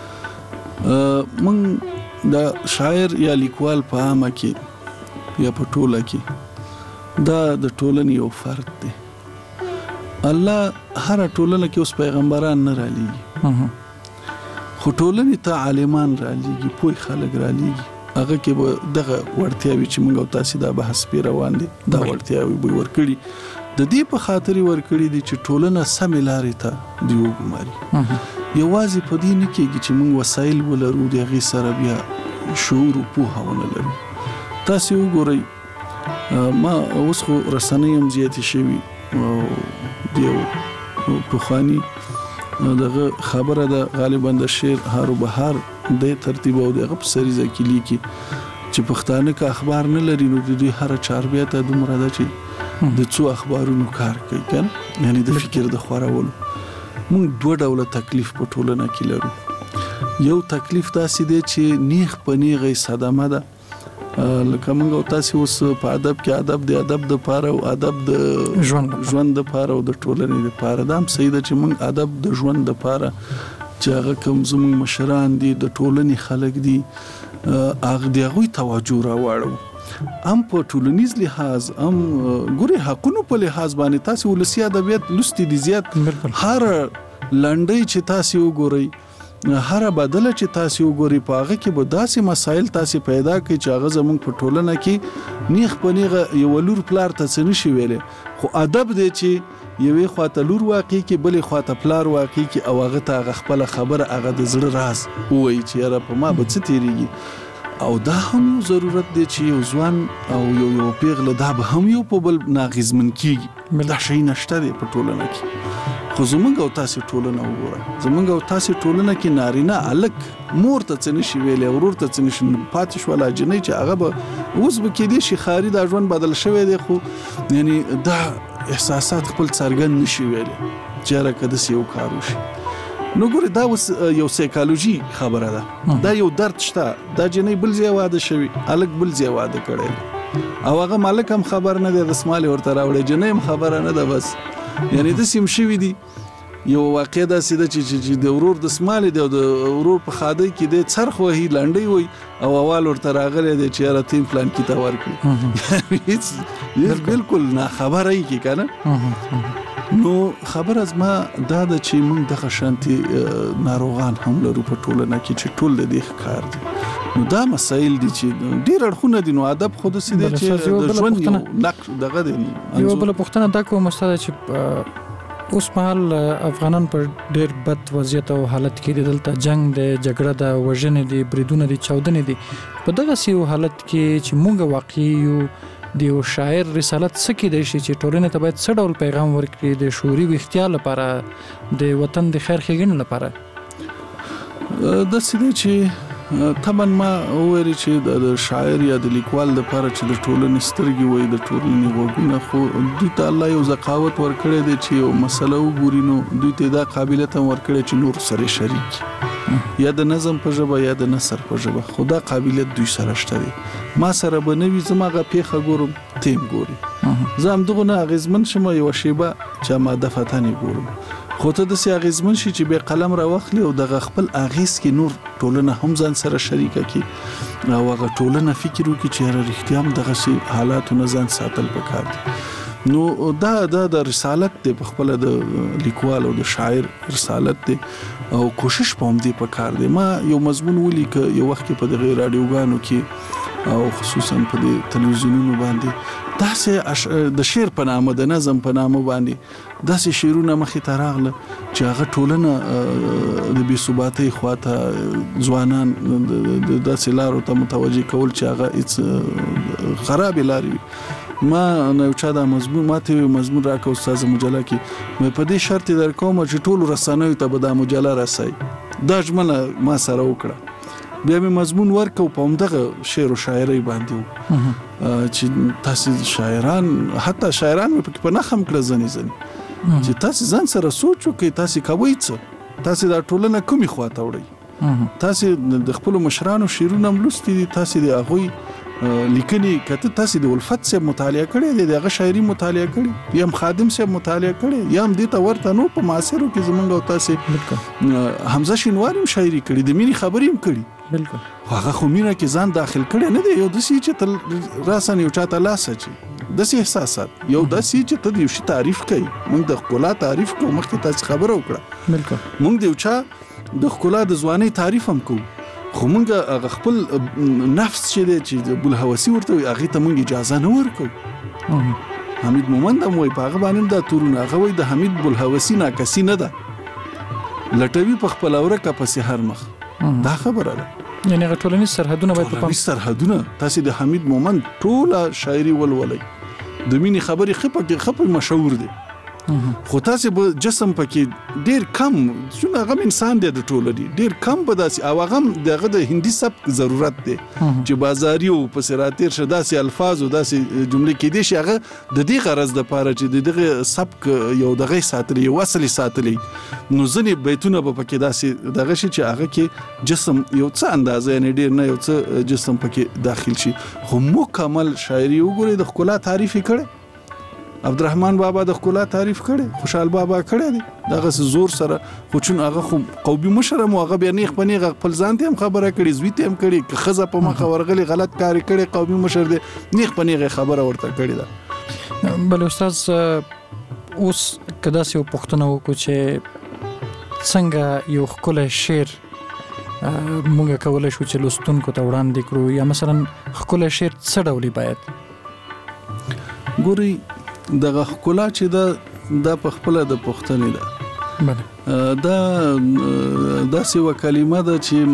موږ د شاعر یا لیکوال په عامه کې یا په ټوله کې دا د ټولنې یو فرد دی. الله هر ټولنه کې اوس پیغمبران نه رالیږي، خو ټولنې ته عالمان رالیږي، پوه خلک رالیږي. هغه کې به دغه وړتیاوي چې موږ او تاسې دا بحث پې روان دي، دا وړتیاوي به ورکړي. د دې په خاطر یې ورکړي دي چې ټولنه سمې لارې ته دې وګماري. یوازې په دې نه کېږي چې موږ وسایل ولرو، د هغې سره بیا شعور او پوهه ونه لرو. تاسې وګورئ، ما اوس خو رسنۍ هم زیاتې شوي او د یو پخواني دغه خبره ده، غالبا د شعر هارو بهار د ترتیب او دغه په سریزه کې لیکي چې پښتانه که اخبار نه لري نو د دوی هر چاربیا ته دومره ده چې د څو اخبارونو کار کوي، کنه، یعنی د فکر د خورولو. موږ 2 ډوله تکلیف په ټولنه کې لرو. یو تکلیف داسې دی چې نیغ په نیغه صدمه ده لکه موږ تاسو اوس په ادب کې ادب د ادب د پاره او ادب د ژوند د پاره او د ټولنې د پاره دا هم صحیح ده چې موږ ادب د ژوند د پاره چې هغه کوم زموږ مشران دي د ټولنې خلک دي هغه د هغوی توجه راوړو هم په ټولنیز لحاظ هم ګوري حقونو په لحاظ باندې تاسو ولسی ادبیات لستی دي زیات هر لنډي چې تاسو وګورئ هر بدله چې تاسو وګورئ په هغه کې به داسې مسایل تاسو پیدا کړئ چې هغه زموږ په ټولنه کې نیغ په نیغه یو لور پلار ته څه نشي ویلې خو ادب دی چې یوې خواته لور واقع کې بلې خواته پلار واقع کې او هغه ته هغه خپل خبره هغه د زړه راز وایي چې یاره په ما به څه تیریږي او دا هم یو ضرورت دی چې یو ځوان او یو پیغله دا به هم یو په بل ناغیزمن کیږي دا شی نشته دی په ټولنه کې خو زمونږ او تاسو ټولنه وګوره زمونږ او تاسو ټولنه کې نارینه الک مور ته څه نشي ویلې ورور ته څه نشي پاتې شو لا جنې چې هغه به اوس به کې دي شي خاري دا ژوند بدل شوی دی خو یعنی دا احساسات خپل څرګند نشي ویلې چې راکده سی یو کار وشي نو ګوره دا اوس یو سایکالوژي خبره ده دا یو درد شته دا جنې بل ځای واده شوی الک بل ځای واده کړي او هغه مالک هم خبر نه دی د سمالي ورته راوړي جنې هم خبره نه ده بس یعنی د سیم شوی دی یو واقع دا سیده چې د ورور د سمالي دی او د ورور په خاده کې د څرخ وهي لنډي وي او اول ورته راغلی دی چې را تیم پلان کې تا ورکړي هیڅ بالکل نه خبره ای کی کنه نو خبر از ما دا د چې موږ د خشانتي ناروغان هم لرو په ټولنه کې چې ټول د دې کار دي نو دا مسایل دي چې ډیر اړخونه دي نو ادب خود سي دي چې د ژوند یو نقش دغه دي یو بل پښتنه دا کوم مستعد چې اوس مهال افغانان پر ډیر بد وضعیت او حالت کې دي دلته جنگ دی جګړه ده وژنې دي بریدونه دي چاودنې دي په دغه سیو حالت کې چې موږ واقعي یو د یو شاعر رسالت څه کې دی چې ټولنې ته باید څه ډول پیغام ورکړي د شعوري ویښتیا لپاره د وطن د خیر ښېګڼې لپاره د سیده چې طبعا ما وویل چې د شاعر یا د لیکوال لپاره چې د ټولنې سترګې وي د ټولنې غوږونه خو دوی ته الله یو ذکاوت ورکړی دی چې یو مسله وګوري نو دوی ته دا قابلیت هم ورکړی چې نور سره شریک یا د نظم په ژبه یا د نثر په ژبه خو دا قابلیت دوی سره شته دی ما سره به نوي زماغه پیخه ګورم تیم ګوري زه هم دغه نه اغیزمن شم یو شیبه چې ما د فتانې ګورم خو ته د سي اغیزمن شي چې به قلم را واخلي او د خپل اغیز کې نور ټولنه هم ځان سره شریکه کی او هغه ټولنه فکر وکړي چې رښتیا هم دغه سي حالات نه ځان ساتل پکار دي نو دا د رسالت په خپل د لیکوال او د شاعر رسالت دی او کوشش پوم دی پکار دی ما یو مضمون ولیک یو وخت په دغه رادیوګانو کې او خصوصا په د تلویزیونونو باندې داسې د شعر په نامه د نظم په نامه باندې داسې شعرونه مخې ته راغله چې هغه ټولنه د بې ثباتۍ خواته ځوانان داسې لارو ته متوجه کول چې هغه هیڅ خرابې لارې ما نو چا دا مضمون راکو استاد مجله کې مې په دې شرط در کوم چې ټول رسنوي ته به دا مجله راسي دا ژمنه ما سره وکړه بیا مې مضمون ورکو په همدغه شعر او شاعري باندې چې تاسو شاعران حتی شاعران مې په نخم کړه ځنی چې تاسو ځان سره سوچ وکړئ تاسو کوي څه تاسو دا ټولنه کومي خواته وړئ تاسو د خپل مشرانو شعرونه ملوستي دي تاسو د هغه لیکني کته تاسو د ولفت سره مطالعه کړئ د هغه شاعري مطالعه کړئ یم خادم سره مطالعه کړئ یم د ته ورته نو په معاصرو کې زمونږ او تاسو حمزه شینواری شاعري کړي د مینی خبرې هم کړي بالکل هغه خو مینه کې ځان داخل کړي نه دی یو د سې چې راسن یو چاته لاسه چې د سې احساسات یو د سې چې ته یو شی تعریف کوي موږ د خپل تعریف کوو مخکې تاسو خبره وکړه بالکل موږ د یو چا د خپل د ځواني تعریف هم کوو خو موږ هغه خپل نفس چې بل هوسي ورته هغه ته موږ اجازه نه ورکو حمید مومند هم وای په هغه باندې د تورونه هغه وای د حمید بل هوسي ناکسي نه ده لټوي په خپل اورکه په سحر مخ دا خبره ده یعنی ټولنیز سرحدونه باید په پام سرحدونه تاسو د حمید مومند ټوله شاعري ولولئ د مینې خبرې خپه مشهور دي خو تاسو به جسم پکې ډیر کم څونه غم انسان دی د ټوله دی ډیر کم به داسې او هغه دغه د هندي سبک ضرورت دی چې بازاري او پسراتیر شداسي الفاظ او داسې جملې کې دي چې هغه د دې غرض د پاره چې دغه سبک یو دغه ساتلی یو اصلي ساتلی نو ځنې بیتونه به پکې داسې دغه شي چې هغه کې جسم یو څه اندازه نه ډیر نه یو څه جسم پکې داخل شي خو مکمل شاعري وګوري د ښکلا تعریف کړي عبدالرحمن بابا د ښکلا تعریف کړي خوشحال بابا کړي دي دغه زور سره خو چون هغه خو قومي مشر مو هغه بیا نیخ پنیغ خپل ځان ته هم خبره کړي زوی ته هم کړي که خزه په مخه ورغلي غلط کار کړي قومي مشر دی نیخ پنیغ خبره ورته کړي دا بل استاد اوس کدا سه پښتنه وکړو چې څنګه یو ښکلی شعر مونږ کولای شو چې لوستونکو ته وړاندې کړو یا مثلا ښکلی شعر څه ډول باید ګوري دغه ښکلا چې دا په خپل د پښتنې ده دا داسې و کلمه ده چې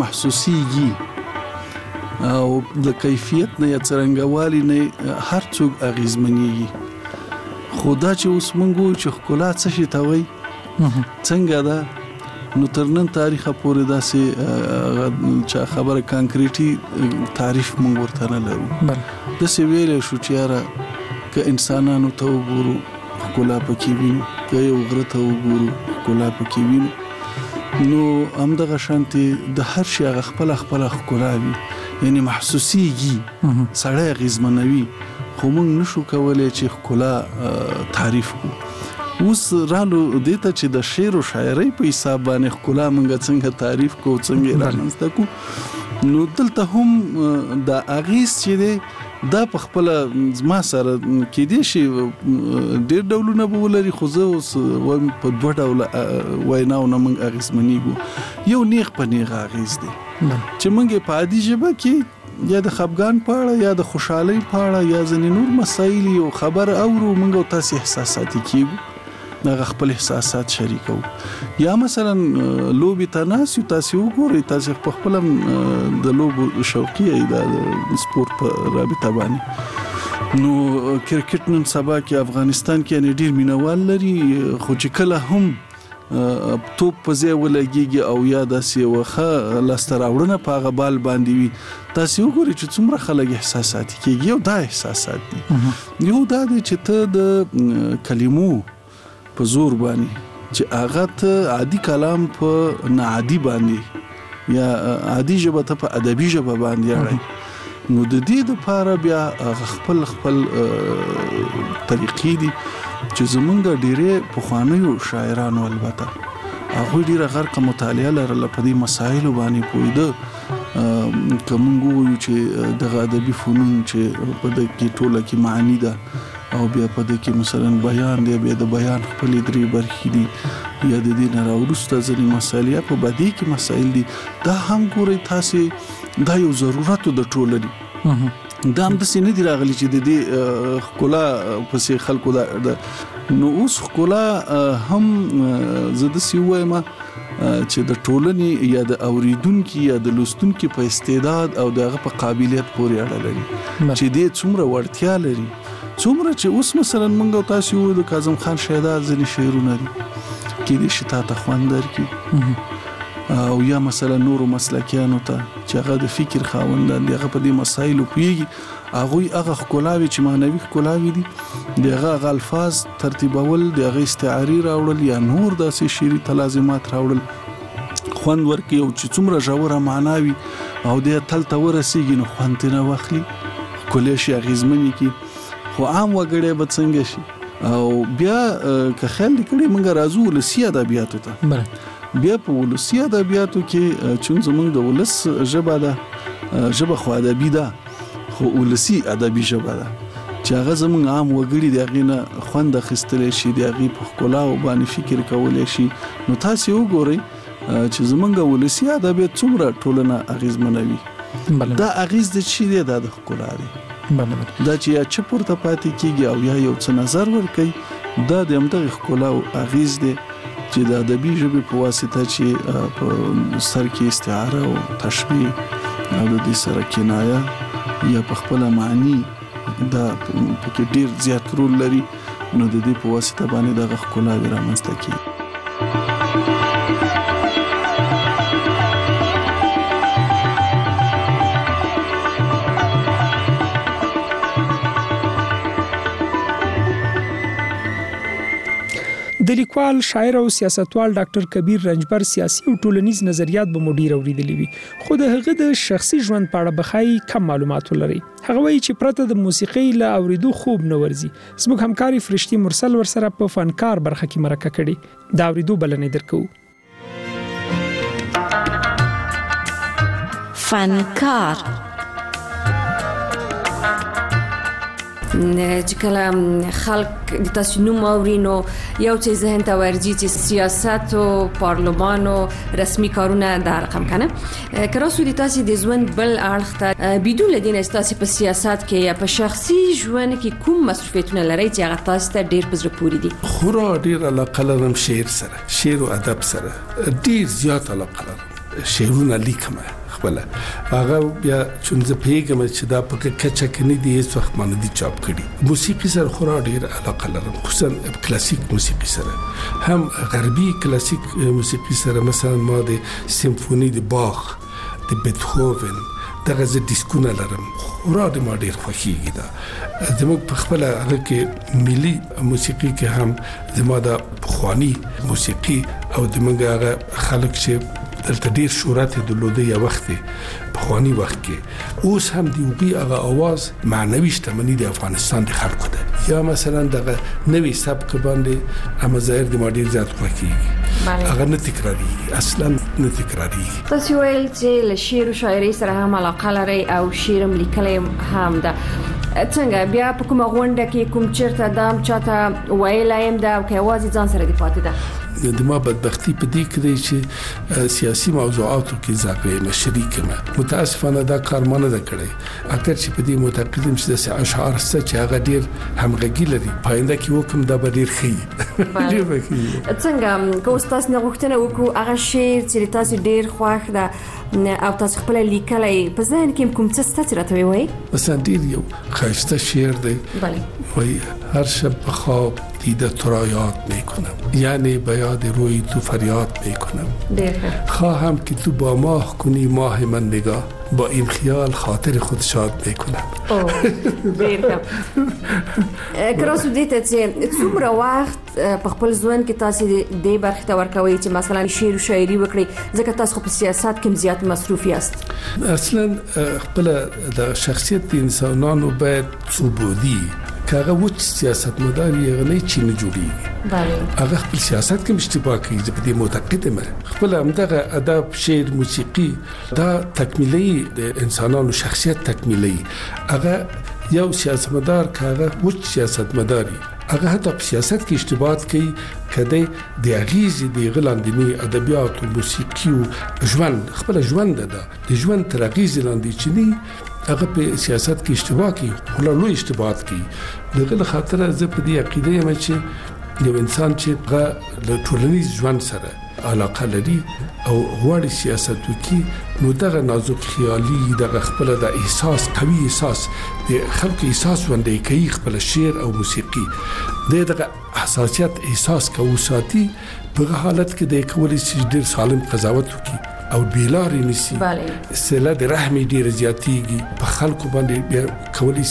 محسوسيږي او د کیفیت نه یا څرنګوالي نه هر څوک اغیزمنېږي خدا چې اوس مونږ چې ښکلا څه شي ته وایي څنګه ده نو تر نن تاریخه پورې داسې چې خبره کانکریټي تعریف مونږ ورته نه لرو داسې ویل شو چې یاره که انسانانو ته وګورو ښکلا پکې وینو که یو غره ته وګورو ښکلا پکې وینو نو همدغه شانتي د هر شي هغه خپله ښکلا وي یعنی محسوسیږي سړی اغېزمنوي خو موږ نشو کولی چې ښکلا تعریف کړو اوس رالو دې ته چې د شعر او شاعرۍ په حساب باندې ښکلا موږ څنګه تعریف کوو څنګه رامنځته کوو نو دلته هم د اغیز چې دی دا په خپل زما سره کې دي شي ډېر ډولونه به ولري خو زه اوس وایم په دوه ډوله ویناونه موږ اغیزمنېږو یو نیغ په نیغ اغیز دی چې موږ په عادي ژبه کې یا د خفګان په اړه یا د خوشحالۍ په اړه یا ځینې نور مسایل یو خبر اورو موږ او تاسې احساساتي کیږو دغه خپل احساسات شریکو یا مثلا لوبي تناسي تاسو وګورئ تاسو په خپل د لوبو شوقي د سپورت په رابطه باندې نو کرکټ نن سبا کې افغانستان کې ډیر مینوال لري خو چې کله هم توپ په ځای ولګيږي او یا داسې وخه لاسته راوړنه په هغه بال باندې وي تاسو وګورئ چې څومره خلک احساساتي کېږي او دا احساسات دي یو دا دی چې ته د کلمو په زور باندې چې هغه ته عادي کلام په ناعادي باندې یا عادي ژبه ته په ادبي ژبه باندې اړای نو د دې لپاره بیا خپل طریقې دي چې زمونږ ډېرې پخوانیو شاعرانو البته هغوی ډېره غرقه مطالعه لرله په دې مسایلو باندې پوهېده که موږ ووایو چې دغه ادبي فنون چې په دې کې ټوله کې معنی ده او بیا په دې کې مثلا بیان دی بیا د بیان خپلې درې برخې دي یا د دې نه راوروسته ځینې مسایل یا په بدیع کې مسایل دي دا هم ګورئ تاسې دا یو ضرورت د ټولنې دا هم داسې نه دي راغلي چې د دې ښکلا پسې خلکو نو اوس ښکلا هم زه داسې ووایم چې د ټولنې یا د اوریدونکي یا د لوستونکي په استعداد او د هغه په قابلیت پورې اړه لري چې دې څومره وړتیا لري څومره چې اوس مثلا موږ او تاسو وو د کاظم خان شهداد ځینې شعرونه دي کې دې شي تا ته خوند درکړي او یا مثلا نورو مسلکیانو ته چې هغه د فکر خاوندان دي هغه په دې مسایلو پوهیږي هغوی هغه ښکلاوي چې معنوي ښکلاوي دي د هغه الفاظ ترتیبول د هغه استعاري راوړل یا نور داسې شعري تلازمات راوړل خوند ورکړي او چې څومره ژوره معنا وي او دې تل ته ورسیږي نو خوند ترې واخلي ښکلی شي اغېزمنې کړي خو عام وګړی به څنګه شي او بیا که خیال دې کړی موږ راځو ولسي ادبیاتو ته بیا په ولسي ادبیاتو کې چون زمونږ د ولس ژبه ده ژبه خو ادبي ده خو ولسي ادبي ژبه ده چې هغه زمونږ عام وګړي د هغې نه خوند اخیستلی شي د هغې په ښکلاو باندې فکر کولی شي نو تاسې وګورئ چې زمونږ ولسي ادبیات څومره ټولنه اغېزمنوي دا اغېز د چی دی دا د ښکلا دی دا چې یا چې پورته پاتې کېږي او یا یو څه نظر ورکوي دا د همدغې ښکلا او اغېز دی چې د ادبي ژبې په واسطه چې په سر کې استعاره او تشبیه او د دې سره کنایه یا په خپله معنی دا پکې ډېر زیات رول لري نو د دې په واسطه باندې دغه ښکلاوې رامنځته کیږي. د لیکوال، شاعر او سیاستوال ډاکټر کبیر رنجبر سیاسي او ټولنیز نظریات به مډیر اوریدلې وي، خو د هغه د شخصي ژوند په اړه بخای کم معلومات لري. هغه وایي چې پرته د موسیقي له اوریدو خوب نه ورزي. زموږ همکاري فرشتي مرسل ورسره په فنکار برخه کې مرکه کړي. دا اوریدو بلنې درکو. فنکار چې کله خلک د تاسو نوم اوري نو یو څه ذهن ته ورځي چې سیاست او پارلمان او رسمي کارونه د رقم کنه کراسو د تاسو د ژوند بل اړخ ته بدون لدین تاسو په سیاست کې یا په شخصي ژوند کې کوم مسؤلیتونه لري چې هغه تاسو ته ډیر په زړه پورې دي؟ خورا ډیر علاقه لرم شعر او ادب سره، ډیر زیات علاقه لرم. شعرونه لیکم خپل هغه بیا چې پیغام چې دا په کچا کې نه دی هیڅ وخت باندې دي چاپ کړي. موسیقي سره خورا ډیر علاقه لرم، خصوصا کلاسیک موسیقي سره، هم غربي کلاسیک موسیقي سره. مثلا ما د سیمفونی د باخ، د بیتهوون دغه ز ډیسکونه لرم، خورا ډیر خوښیږي. دا زموږ په خپل هغه کې ملي موسیقي کې هم زما د پخوانی موسیقي او دمغه هغه خلک چې دلته ډیر شهرت درلوده یا وخت په خواني وخت کې اوس هم دی وګي هغه आवाज معنوي شتمنۍ د افغانستان د خلکو ده. یا مثلا دغه نوې سبک باندې امزایر د ماډي ذات وکړي هغه نه تکراري، اصلا نه تکراري. تاسو ویل چې له شعر او شاعري سره هم علاقه لري او شعر لیکل هم ده. څنګه بیا په کومه غونډه کې کوم چیرته دام چاته ویلایم دا او کې आवाज ځان سره دی پاتې ده؟ د ما بدبختی په دې کې دی چې سیاسي موضوعاتو کې ځکه شریک ما متاسفانه دا کار مانه ده کړی. اگر چې په دې معتقدم چې د اشعار څخه چې هغه ډیر همغږي لري پاینده کې وکم دا به ډیر ښه. څنګه کو تاسو نه غوښتنه وکړو هغه شعر چې تاسو ډیر خوښ ده او تاسو خپل لیکلای په ذهن کې کوم څه ستاسو راته وایي؟ مثلا ډیر یو خاصه شعر دی وای هر شب به خواب دیده تو را یاد میکنم، یعنی به یاد روی تو فریاد میکنم. خواهم که تو با ماه کنی ماه من نگاه، با این خیال خاطر خود شاد میکنم. کراسو دیته چې څومره وخت په خپل ژوند کې تاسو د برخه ته ورکوي چې مثلا شعر او شاعري وکړي ځکه تاسو په سیاست کې زیات مصروف یاست؟ اصلا خپل د شخصیت انسانانو باید ثبوتی کاغه وچ سیاست مداري غلې چې نه جوړي. هغه خپل سیاست کې اشتباه کوي. زه په دې معتقد یم خپل همدغه ادب، شعر، موسیقي دا تکمیلي د انسانانو شخصیت تکمیلي. هغه یو سیاستمدار کاغه وچ سیاستمداري هغه حتی په سیاست کې اشتباهات کوي کله د اغیزې د غلاندنی ادبیات او موسیقي او ژوند خپل ژوند ده د ژوند تر اغیزې لاندې چې هغه په سیاست کې اشتباه کوي، خلالو اشتباهات کوي. دغه خاطر زه په دې عقیده یم چې یو انسان چې له ټولنیز ژوند سره علاقه لري او غواړي سیاست وکړي نو دغه نازک خیالي دغه خپل د احساس قوي احساس د خلکو احساس وندي کوي خپل شعر او موسیقي دغه حساسیت احساس کوي ساتي په حالت کې د کولې چې ډیر سالم قضاوت وکړي او بیلاری نسی سله د رحم ډیر زیاتیږي په خلکو باندې کولې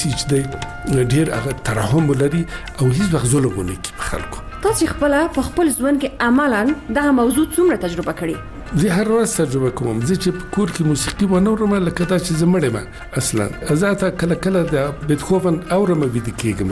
چې ډیر هغه ترحم لري او هیڅ وخت ظلم نه کوي په خلکو. تاسو په خپل ژوند کې عملاً دا موضوع څومره تجربه کړی؟ زه هر ورځ تجربه کوم. زه چې په کور کې موسیقي ونورم لکه دا چې زمړم اصلا ازاته کله کله د بیتهوون اورم وید کېږم.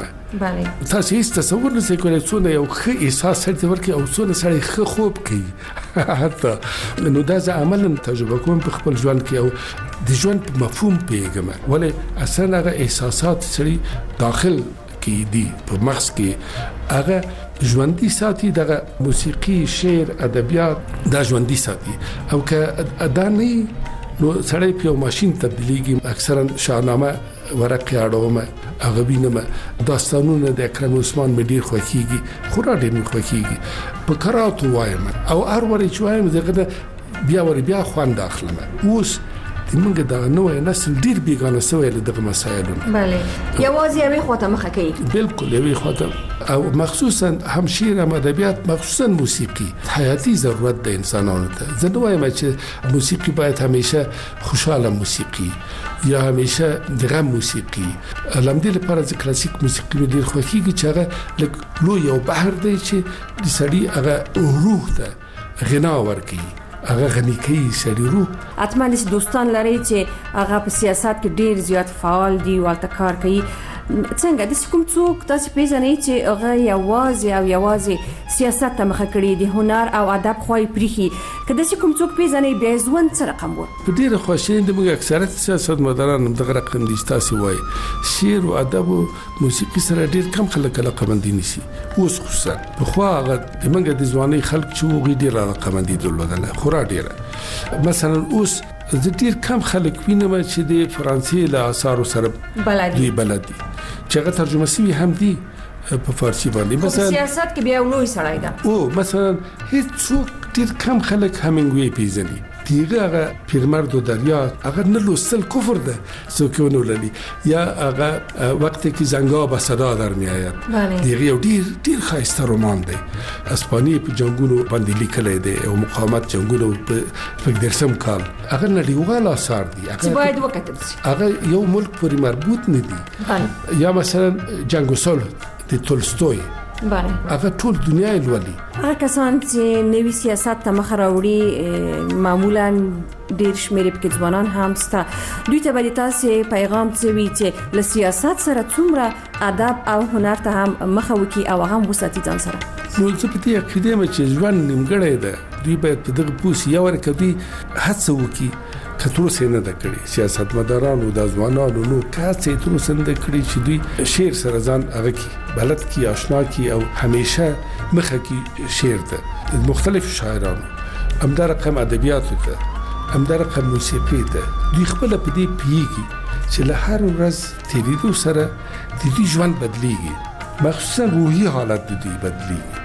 تاسو هیڅ تصور نه کولای څونه یو ښه احساس سره ورکړي او څونه سره ښه خوب کوي. حتی نو دا زه عملاً تجربه کوم په خپل ژوند کې او د ژوند په مفهوم پیږم ولې اصلا هغه احساسات سره داخل کې دي په مغز کې هغه ژوندۍ ساتي. دغه موسیقي، شعر، ادبیات دا ژوندۍ ساتي او که دا نه نو سړی په ماشين تبدیلیږي. اکثرا شاهنامه ورقه اړومه هغه وینم داستانونه د اکرم عثمان مډیر خوښیږي، خورا ډیر خوښیږي په قرات وایم او هر ور چې وایم دغه بیا خوان داخلمه. اوس موږ د نوې نسل ډیر بیگانه سوی له دغه مسایلو. بله یوازې یوې خواته مخه کوي. بالکل یوې خواته، او مخصوصا هم شعر هم ادبیات، مخصوصا موسیقي حیاتي ضرورت د انسانانو ته. زه نه وایم چې موسیقي باید همیشه خوشاله موسیقي یا همیشه د غم موسیقي. لمدې لپاره چې کلاسیک موسیقي مې ډیر خوښیږي چې هغه لوی یو بحر دی چې د سړي هغه روح ته غنا ورکوي، هغه غني کوي سړي روح. حتما د دوستان لري چې هغه په سیاست کې ډیر زیات فعال دي او البته کار کوي. څنګه د کوم څوک تاسو پیژنئ چې هغه یوازې سیاست ته مخه کړی دي، هنر او ادب خوای پریخي؟ کله چې کوم څوک پیژنئ بیا ځوان څه رقم وو؟ په ډیره خوشاله د موږ اکثریت سیاستمداران دغه رقم دي. تاسو وایي شعر او ادب او موسیقي سره ډیر کم خلک علاقمند دي نشي. اوس خصوصا په خو هغه د موږ د ځواني خلک چې وګړي ډیر علاقمند دي درلودل خورا ډیره. مثلا اوس د ډیر کم خلک وینم چې د فرانسې له آثارو سره بلدي چې هغه ترجمه شوی هم دي په فارسی باندې. مثلا سیاست کې بیا لوی سړی ده. او مثلا هیڅ څوک ډیر کم خلک همینګوی پیژني. دیگه پیرمرد و دریا اگر نلوستل کفر ده سوکونو للی یا اگر وقتی که زنگا با صدا در می آید دیگه یو دیر خایسته رمان ده. اسپانی په جنگونو باندې لیکل دی او مقاومت جنگونو په درسم کال اگر نړیوال آثار دي چې باید وکتل شي. اگر یو ملک پورې مربوط نه دي یا مثلا جنگ و صلح د تولستوی هغه ټول دنیا لولي. هغه کسان چې نوی سیاست ته مخ راوړي معمولا ډیر شمېر پکې ځوانان هم ستا. دوی ته به تاسو پیغام څه وی چې له سیاست سره څومره ادب او هنر ته هم مخ وکي او هم وساتي ځان سره. نو څه پتی اکیدمه چې ځوان نیمګړی ده دوی باید په دغه پوس یا ورکوي هڅه وکي کتر سینه د کړي سیاستمدارانو د ځوانانو نو کاڅه تر سند کړي چې دوی شعر سره ځان هغه کی بلد کی آشنا کی او همیشه مخه کی شعر ته مختلف شاعرانو همدار رقم ادبیات ته همدار رقم موسیقي ته دوی خپل په دې پیږي چې له هر ورځ تیریدو سره د دې ژوند بدلیږي مخصوصا روحي حالت د دې بدلیږي.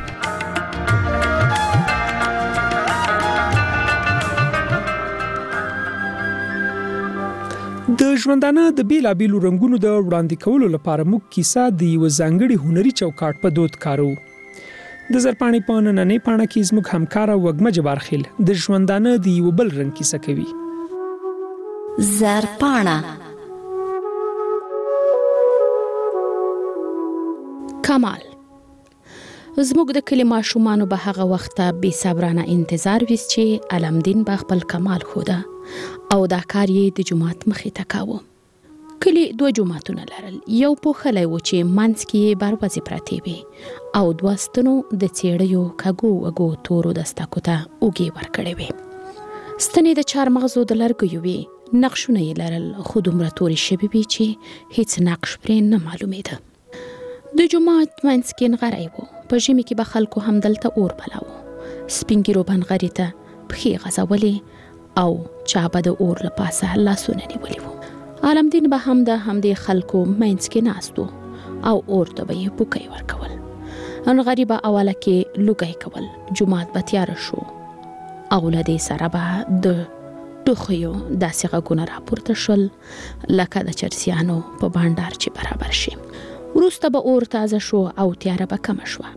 د ژوندانه د بیلابیلو رنگونو د وړاندې کولو لپاره موږ کیسه د یو ځانګړي هنري چوکاټ په دود کارو. د زرپاڼې په نننۍ پاڼه کې زموږ همکار وګمه جبارخیل د ژوندانه د یو بل رنگ کیسه کوي. زرپاڼه کمال زموږ د کلی ماشومانو به هغه وخت بې صبرانه انتظار وست چې علمدین به خپل کمال خوده او دا کار یې د جماعت مخې ته کاوه. کلی دوه جماعتونه لرل. یو پوښلی و چې منځ کې یې بروزې پرتې وې او دوه ستنو د څېړیو کږو وږو تورو دستکو ته اوږې ورکړې وې. ستنې د چارمغزو د لرګیو وې. نقشونه یې لرل خو دومره تورې شوې وې چې هیڅ نقش پرې نه معلومېده. د جماعت منځ کې نغری و. په ژمي کې به خلکو همدلته اور بلاوه. سپین ږیرو بنغري ته پښې غځولې او چا به د اور له پاسه لاسونه نیولي وو. علمدین به هم د همدې خلکو منځ کې ناست و او اور ته به یې بوکی ورکول. نغري به اوله کې لوګی کول. جماعت به تیاره شو او له دې سره به د ټوخیو داسې غږونه راپورته شول لکه د چرسیانو په بانډار چې برابر شي. وروسته به اور تازه شو او تیاره به کمه شوه.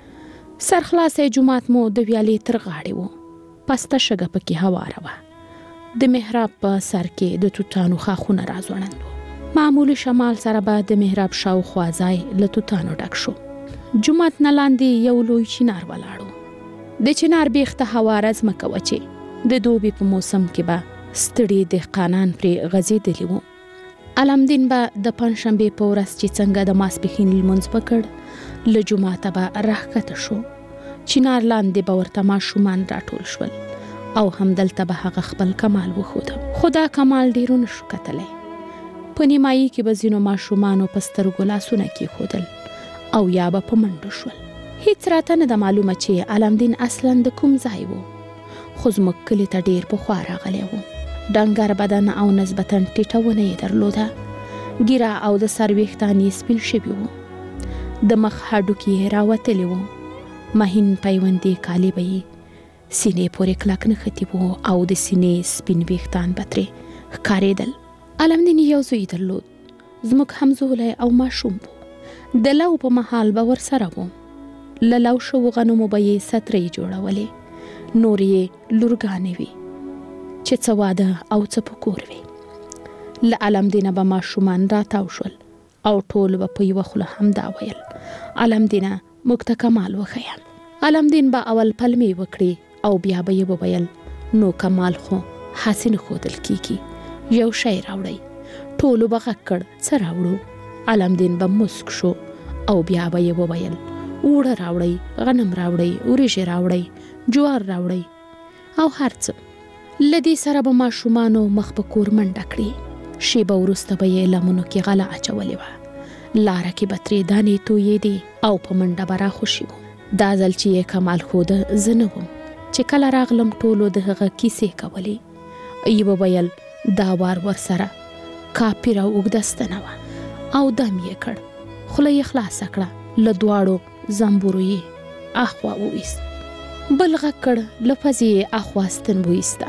سرخلاصه جماعت مو د ویالې تر غاړې و. پسته شګه پکې هواره وه. د محراب په سر کې د توتانو خاخونه راځوړند وو. معمولي شمال سره به د محراب شاوخوا ځای له توتانو ډک شو. جومات نه لاندې یو لوی چنار ولاړ. د چنار بیخته هواره ځمکه وه چې د دوبي په موسم کې به ستړي دهقانان پرې غځېدلي وو. علمدین به د پنجشنبې په ورځ چې څنګه د ماسپښین لمونځ وکړ له جوماته به راښکته شو. چنار لاندې به ورته ماشومان راټول شول او همدلته به هغه خپل کمال وښوده. خو دا کمال ډېرو نه شو کتلی. په نیمایي کې به ځینو ماشومانو په سترګو لاسونه کېښودل او یا به په منډو شول. هیڅ راته نه ده معلومه چې علمدین اصلا د کوم ځای و. خو زموږ کلي ته ډېر پخوا راغلی و. ډنګر بدن او نسبتا ټیټه ونه یې درلوده. ږیره او د سر ویښتان یې سپین شوي وو. د مخ هډوکي یې راوتلي وو. مهین پیوندې کالي به یې سینې پورې کلک نښتي وو او د سینې سپین ویښتان به ترې ښکارېدل. علمدین یو زوی درلود، زموږ همزولی او ماشوم و. د لو په مهال به ورسره و. له لو شوو غنمو به یې سترۍ جوړولې، نور یې لورګانې وي چې څه واده او څه په کور وي. له علمدینه به ماشومان راتاو شول او ټول به په یوه خوله همدا ویل: علمدینه موږ ته کمال وښیه. علمدین به اول پلمې وکړي او بیا به یې وویل: نو کمال خو هسې نه ښودل کېږي، یو شی راوړئ. ټولو به غږ کړ: څه راوړو؟ علمدین به مسک شو او بیا به یې وویل: اوړه راوړئ، غنم راوړئ، وریژې راوړئ، جوار راوړئ او هر څه. له دې سره به ماشومانو مخ په کور منډه کړي. شیبه وروسته به یې لمنو کې غله اچولې وه. لاره کې به ترې دانې تویېدې او په منډه به راخوشي وو. دا ځل چې یې کمال ښوده زه نه وم، چې کله راغلم ټولو د هغه کیسې کولې. یوه ویل دا وار ورسره کافي را اوږده ستنه وه او دم یې کړ. خوله یې خلاصه کړه، له دواړو زنبورو یې اخوا وویست. بل غږ کړ: له پزې یې اخوا ستن وویسته.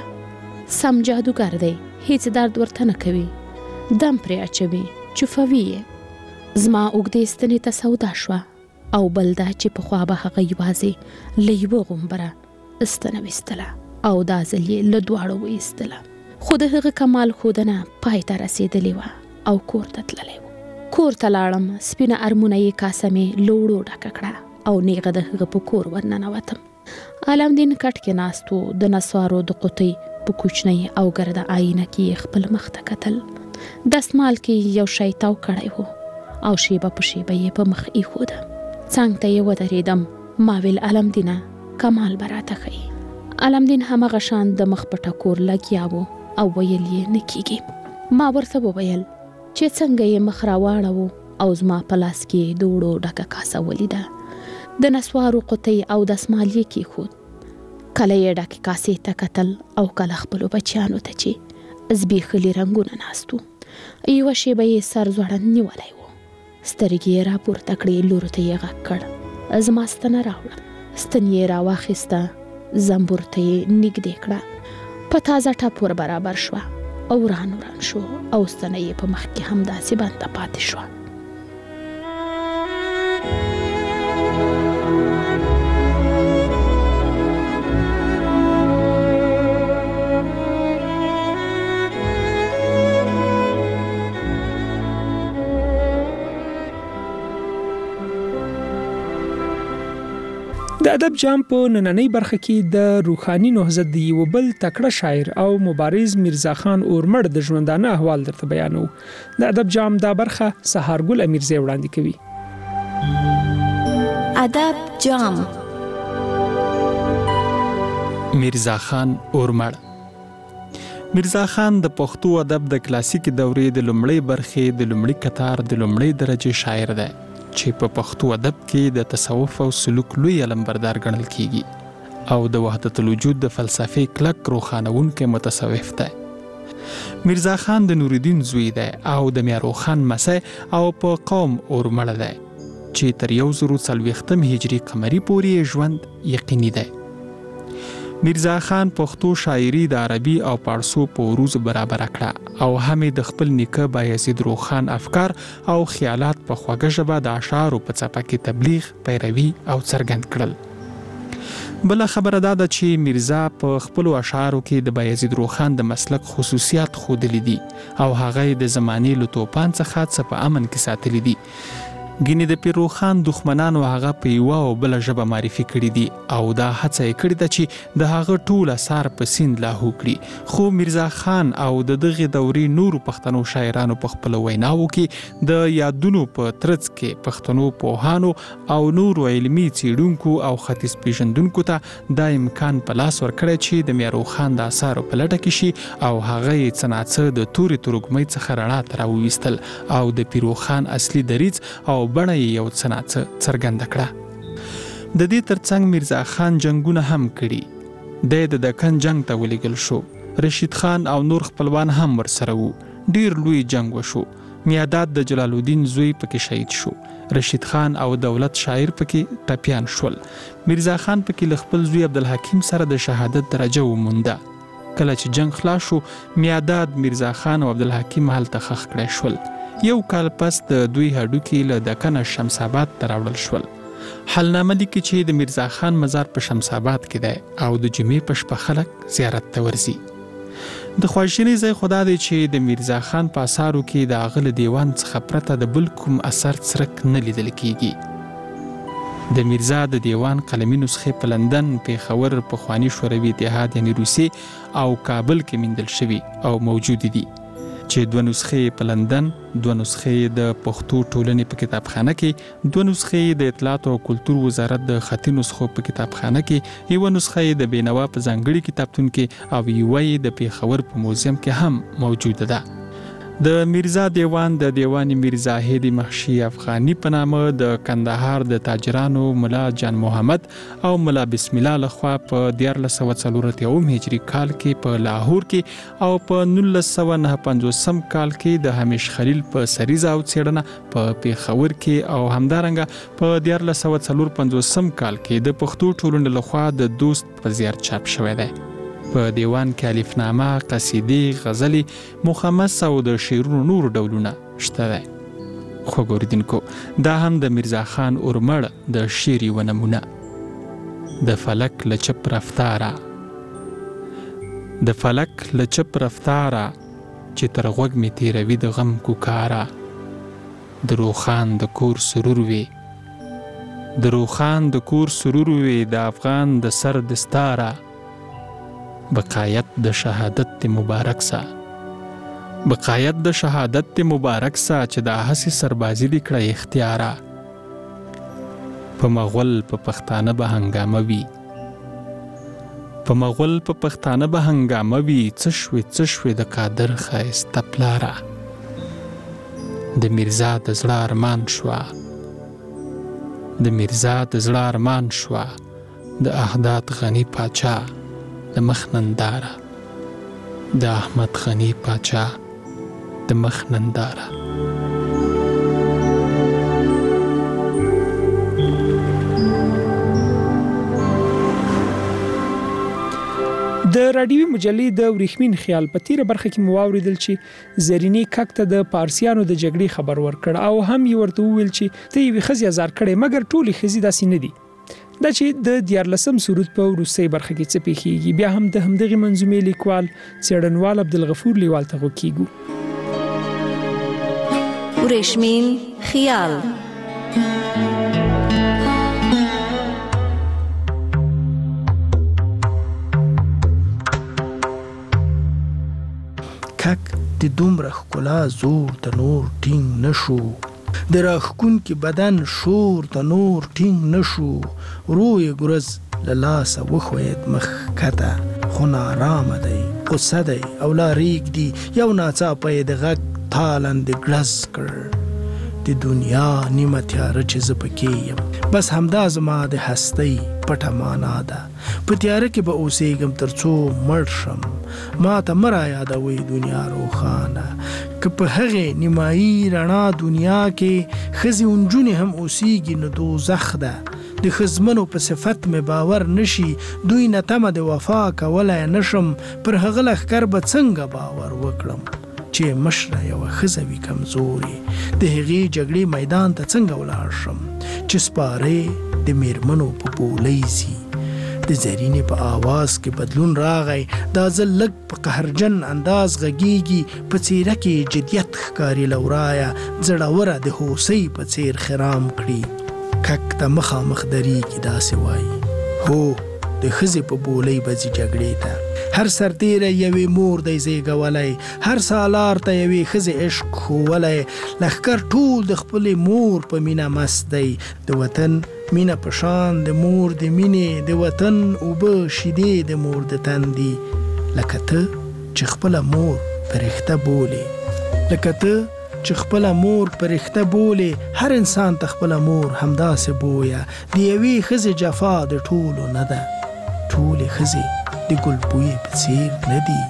سم جادوګر دی، هیڅ درد ورته نه کوي، دم پرې اچوي، چوفوي یې. زما اوږدې ستنې ته سودا شوه او بل دا چې پخوا به هغه یوازې له یوه غومبره ستنه ویستله او دا ځل یې له دواړو ویستله. خو د هغه کمال ښودنه پای ته رسېدلې وه او کور ته تللی و. کور ته لاړم، سپینه ارمونه یې کاسه مې له اوړو ډکه کړه او نیغه د هغه په کور ورننوتم. علمدین کټ کې ناست و، د نسوارو د قطۍ په کوچنۍ او ګرده آینه کې یې خپل مخ ته کتل. دستمال کې یو شی تاو کړی و او شیبه په شیبه یې په مخ ایښوده. څنګ ته یې ودرېدم. ما ویل: علمدینه کمال به راته ښیي. علمدین همغه شان د مخ په ټکور لګیا و او ویل یې نه کېږي. ما ورته وویل چې څنګه یې مخ راواړو او زما په لاس کې د اوړو ډکه کاسه ولیده. د نسوارو قطۍ او دستمال یې کېښود. کله یې ډکې کاسې ته کتل او کله خپلو بچیانو ته چې زبېښلي رنګونه ناست وو. یوه شیبه یې سر ځوړند نیولی و. سترګې یې راپورته کړې، لورو ته یې غږ کړ: زما ستنه راوړه. ستن یې راواخیسته، زنبور ته یې نږدې کړه. په تازه ټپ ور برابر شوه او وران شو او ستنه یې په مخ کې همداسې بنده پاتې شوه. د ادب جام په نننۍ برخه کې د روحاني نهضت د یو بل تکړه شاعر او مبارز میرزا خان اورمړ د ژوندانه احوال درته بیانو. د ادب جام دا برخه سهارګل امیرزی وړاندې کوي. ادب جام. میرزا خان اورمړ. میرزا خان د پښتو ادب د کلاسیک دورې د لومړۍ برخې د لومړي کتار د لومړۍ درجه شاعر دی چې په پښتو ادب کې د تصوف او سلوک لوی علمبردار ګڼل کیږي او د وحدت الوجود د فلسفې کلک روښانونکی متصوف دی. میرزا خان د نورالدین زوی دی او د میارو خان مسی او په قوم اورمړ دی چې تر 1040 هجري قمري پورې ژوند یقیني دی. میرزا خان پښتو شاعري د عربي او پارسو په عروض برابر کړه او هم د خپل نیکه بایزید روخان افکار او خیالات په خوږه ژبه د اشعارو په څپه کې تبلیغ، پیروي او څرګند کړل. بل خبره دا ده چې میرزا په خپل اشعارو کې د بایزید روخان د مسلک خصوصیات ښودلي دي او هغه د زمانې له توپان څخه څه په امن کې ساتلي دي. ګینې د پیروخان دښمنانو هغه په یوه او بله ژبه معرفي کړي دي او دا هڅه یې کړې ده چې د هغه ټول اثار په سیند لاهو کړي. خو میرزا خان او د دغې دورې نورو پښتنو شاعرانو په خپلو ویناوو کې د یادونو په ترڅ کې پښتنو پوهانو او نورو علمي څېړونکو او ختیځ پیژندونکو ته دا امکان په لاس ورکړی چې د میارو خان د اثارو په لټه کې شي او هغه یې څه ناڅه د تورې تروږمۍ څخه رڼا ته راوویستل او د پیروخان اصلي دریځ او بڼه یې یو څه ناڅه څرګنده کړه. د دې ترڅنګ میرزا خان جنگونه هم کړي. د دکن جنگ ته ولېږل شو. رشید خان او نور خپلوان هم ورسره وو. ډیر لوی جنگ وشو. میاداد د جلال الدین زوی پکې شهید شو. رشید خان او دولت شاعر پکې ټپیان شول. میرزا خان پکې له خپل زوی عبدالحکیم سره د شهادت درجه ومونده. کله چې جنگ خلاص شو میاداد میرزا خان او عبدالحکیم هلته ښخ کړای شول. یو کال پس د دوی هډوکي له دکنه شمس آباد ته راوړل شول. حلنامه لیکي چې د میرزا خان مزار په شمس آباد کې دی او د جمعې په شپه خلک زیارت ته ورځي. د خواشینۍ ځای خو دا دی چې د میرزا خان په اثارو کې د هغه له دیوان څخه پرته د بل کوم اثر څرک نه لیدل کیږي. د میرزا د دیوان قلمي نسخې په لندن، پیښور، پخواني شوروي اتحاد یعنی روسي او کابل کې موندل شوي او موجود دي، چې 2 نسخې په لندن، 2 نسخې د پښتو ټولنې په کتابخانه کې، 2 نسخې د اطلاعات او کلتور وزارت د خطي نسخو په کتابخانه کې، یو نسخه د بینوا په ځانګړي کتابتون کې او یو د پیښور په موزیم کې هم موجوده ده. د میرزا دیوان د دیوان میرزا هیدی محشی افغانی په نامه د کندهار د تاجرانو ملا جان محمد او ملا بسم الله لخوا په 1440 هجری کال کې په لاهور کې او په 1959 کال کې د همیش خلیل په سریزه او څېړنه په پیښور کې او همدارنګه په 1455 کال کې د پښتو ټولنې لخوا د دوست په زیار چاپ شوی دی. په دیوان کې الفنامه، قصیدې، غزلې، مخمس او د شعرونو نور ډولونه شته دی. خو ګوریدونکو دا هم د میرزا خان اورمړ د شعر یوه نمونه. د فلک له چپ رفتاره، د فلک له چپ رفتاره چې تر غوږ مې تیروي د غم کوکاره. د روخان د کور سرور وي، د روخان د کور سرور وي، د افغان د سر دستاره. بقایت د شهادت مبارک سا، بقایت د شهادت مبارک سا چې د هسې سربازي دې کړه اختیاره. په مغول په پښتانه به هنګامه وي، په مغول په پښتانه به هنګامه وي، څه شوې د قادر ښایسته پلاره. د میرزا د زړه ارمان شوه، د میرزا د زړه ارمان شوه، د احداد غني پاچا د مخ ننداره، د احمد غني پاچا د مخ ننداره. د رادیوي مجلې د ورېښمین خیال په تیره برخه کې مو واوریدل چې زرینې کاک ته د پارسیانو د جګړې خبر ورکړ او هم یې ورته وویل چې ته یې ښځې ازار کړې، مګر ټولې ښځې داسې نه دي. دا چې د 14 سرود په وروستۍ برخه کې څه پیښیږي، بیا هم د همدغې منظومې لیکوال څېړنوال عبدالغفور لیوال ته غوږ کیږو. ورېښمین خیال. کک د دومره ښکلا زور د نور ټینګ نشو، د راښکون کې بدن شور د نور ټینګ نشو. روی ګرز له لاسه وښوید مخ کته، خو نارامه دی، غصه دی او لا ریږدي. یو ناڅاپه یې د غږ تالند ګړز کړ، د دنیا نیمه تیاره چې زه پکې یم، بس همدا زما د هستۍ پټه معنا ده. په تیاره کې به اوسېږم تر څو مړ شم، ما ته مه رایادوئ دنیا روښانه. که په هغې نیمایي رڼا دنیا کې ښځې نجونې هم اوسېږي نو دوزخ ده. د ښځمنو په صفت مې باور نشي، دوی نه تمه د وفا کولی نشم. پر هغه لښکر به څنګه باور وکړم چې مشره یوه ښځه وي کمزورې. د هغې جګړې میدان ته څنګه ولاړ شم چې سپارې د میرمنو په بولۍ ځي. د زرینې په آواز کې بدلون راغی، دا ځل لږ په قهرجن انداز غږیږي. په څېره کې جدیت ښکاري لورایه، زړوره د هوسۍ په څېر خرام کړي. کک ته مخامخ درېږي داسې وایي، هو د ښځې په بولۍ به ځي جګړې ته. هر سرتیری یوې مور دی زیږولی، هر سالار ته یوې ښځې عشق ښوولی. لښکر ټول د خپلې مور په مینه مست دی. د وطن مینه په شان د مور د مینې، د وطن اوبه شیدې د مور د تندي. لکه ته چې خپله مور فرښته بولې، لکه ته چې خپله مور فرښته بولې، هر انسان ته خپله مور همداسې بویه. د یوې ښځې جفا د ټولو نه ده، ټولې ښځې د ګلبویې په څېر نه دي.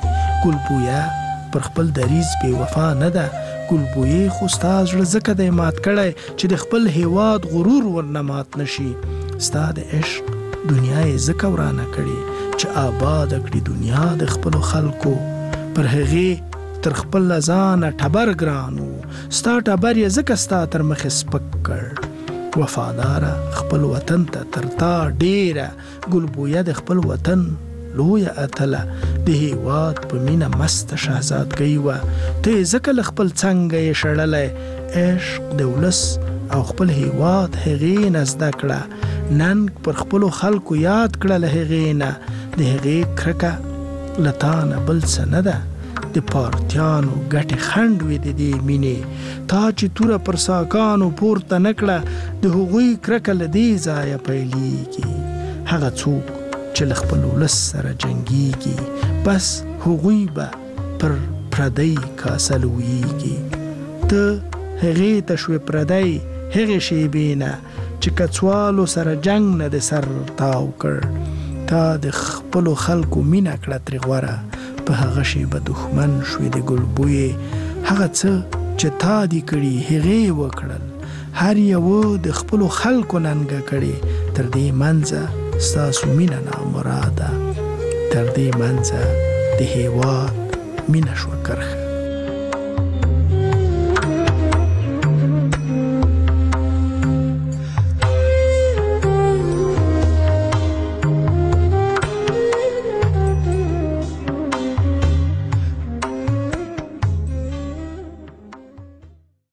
ګلبویه پر خپل دریځ بې وفا نه ده. ګلبویې خو ستا زړه ځکه دی مات کړی چې د خپل هیواد غرور ورنه مات نشي. ستا د عشق دنیا یې ځکه ورانه کړې چې آباد کړي دنیا د خپل خلکو پر هغه تر خپل ځان ټبر ګرانو ستا ټبر یې زکه ستا تر مخ سپک کړ وفادار خپل وطن ته تر تا ډیره ګلبویا د خپل وطن لوی اتله د هیواد په مینا مست شهزاد گئی و ته زکه خپل څنګه یې شړلې عشق د ولس او خپل هیواد هغې نزده کړه نن پر خپل خلکو یاد کړه هغې نه د هغې کرکه لتانه بل څه نه ده د پارتیانو ګټې خنډ وي د دې مینې تا چې توره پر ساکانو پورته نه کړه د هغوی کرکه له دې ځایه پیلېږي هغه څوک چې له خپل ولس سره جنګېږي بس هغوی به پر پردی کاسه لویږي ته هغې ته شوې پردی هغې شیبې نه چې کڅوالو سره جنگ نه د سر تاو کړ تا د خپلو خلکو مینه کړه ترې غوره په هغه شیبه دښمن شوې د ګلبویې هغه څه چې تا دي کړي هغې وکړل هر یو د خپلو خلکو ننګه کړي تر دې منځه ستاسو مینه نامراده تر دې منځه د هیواد مینه شوه کرښه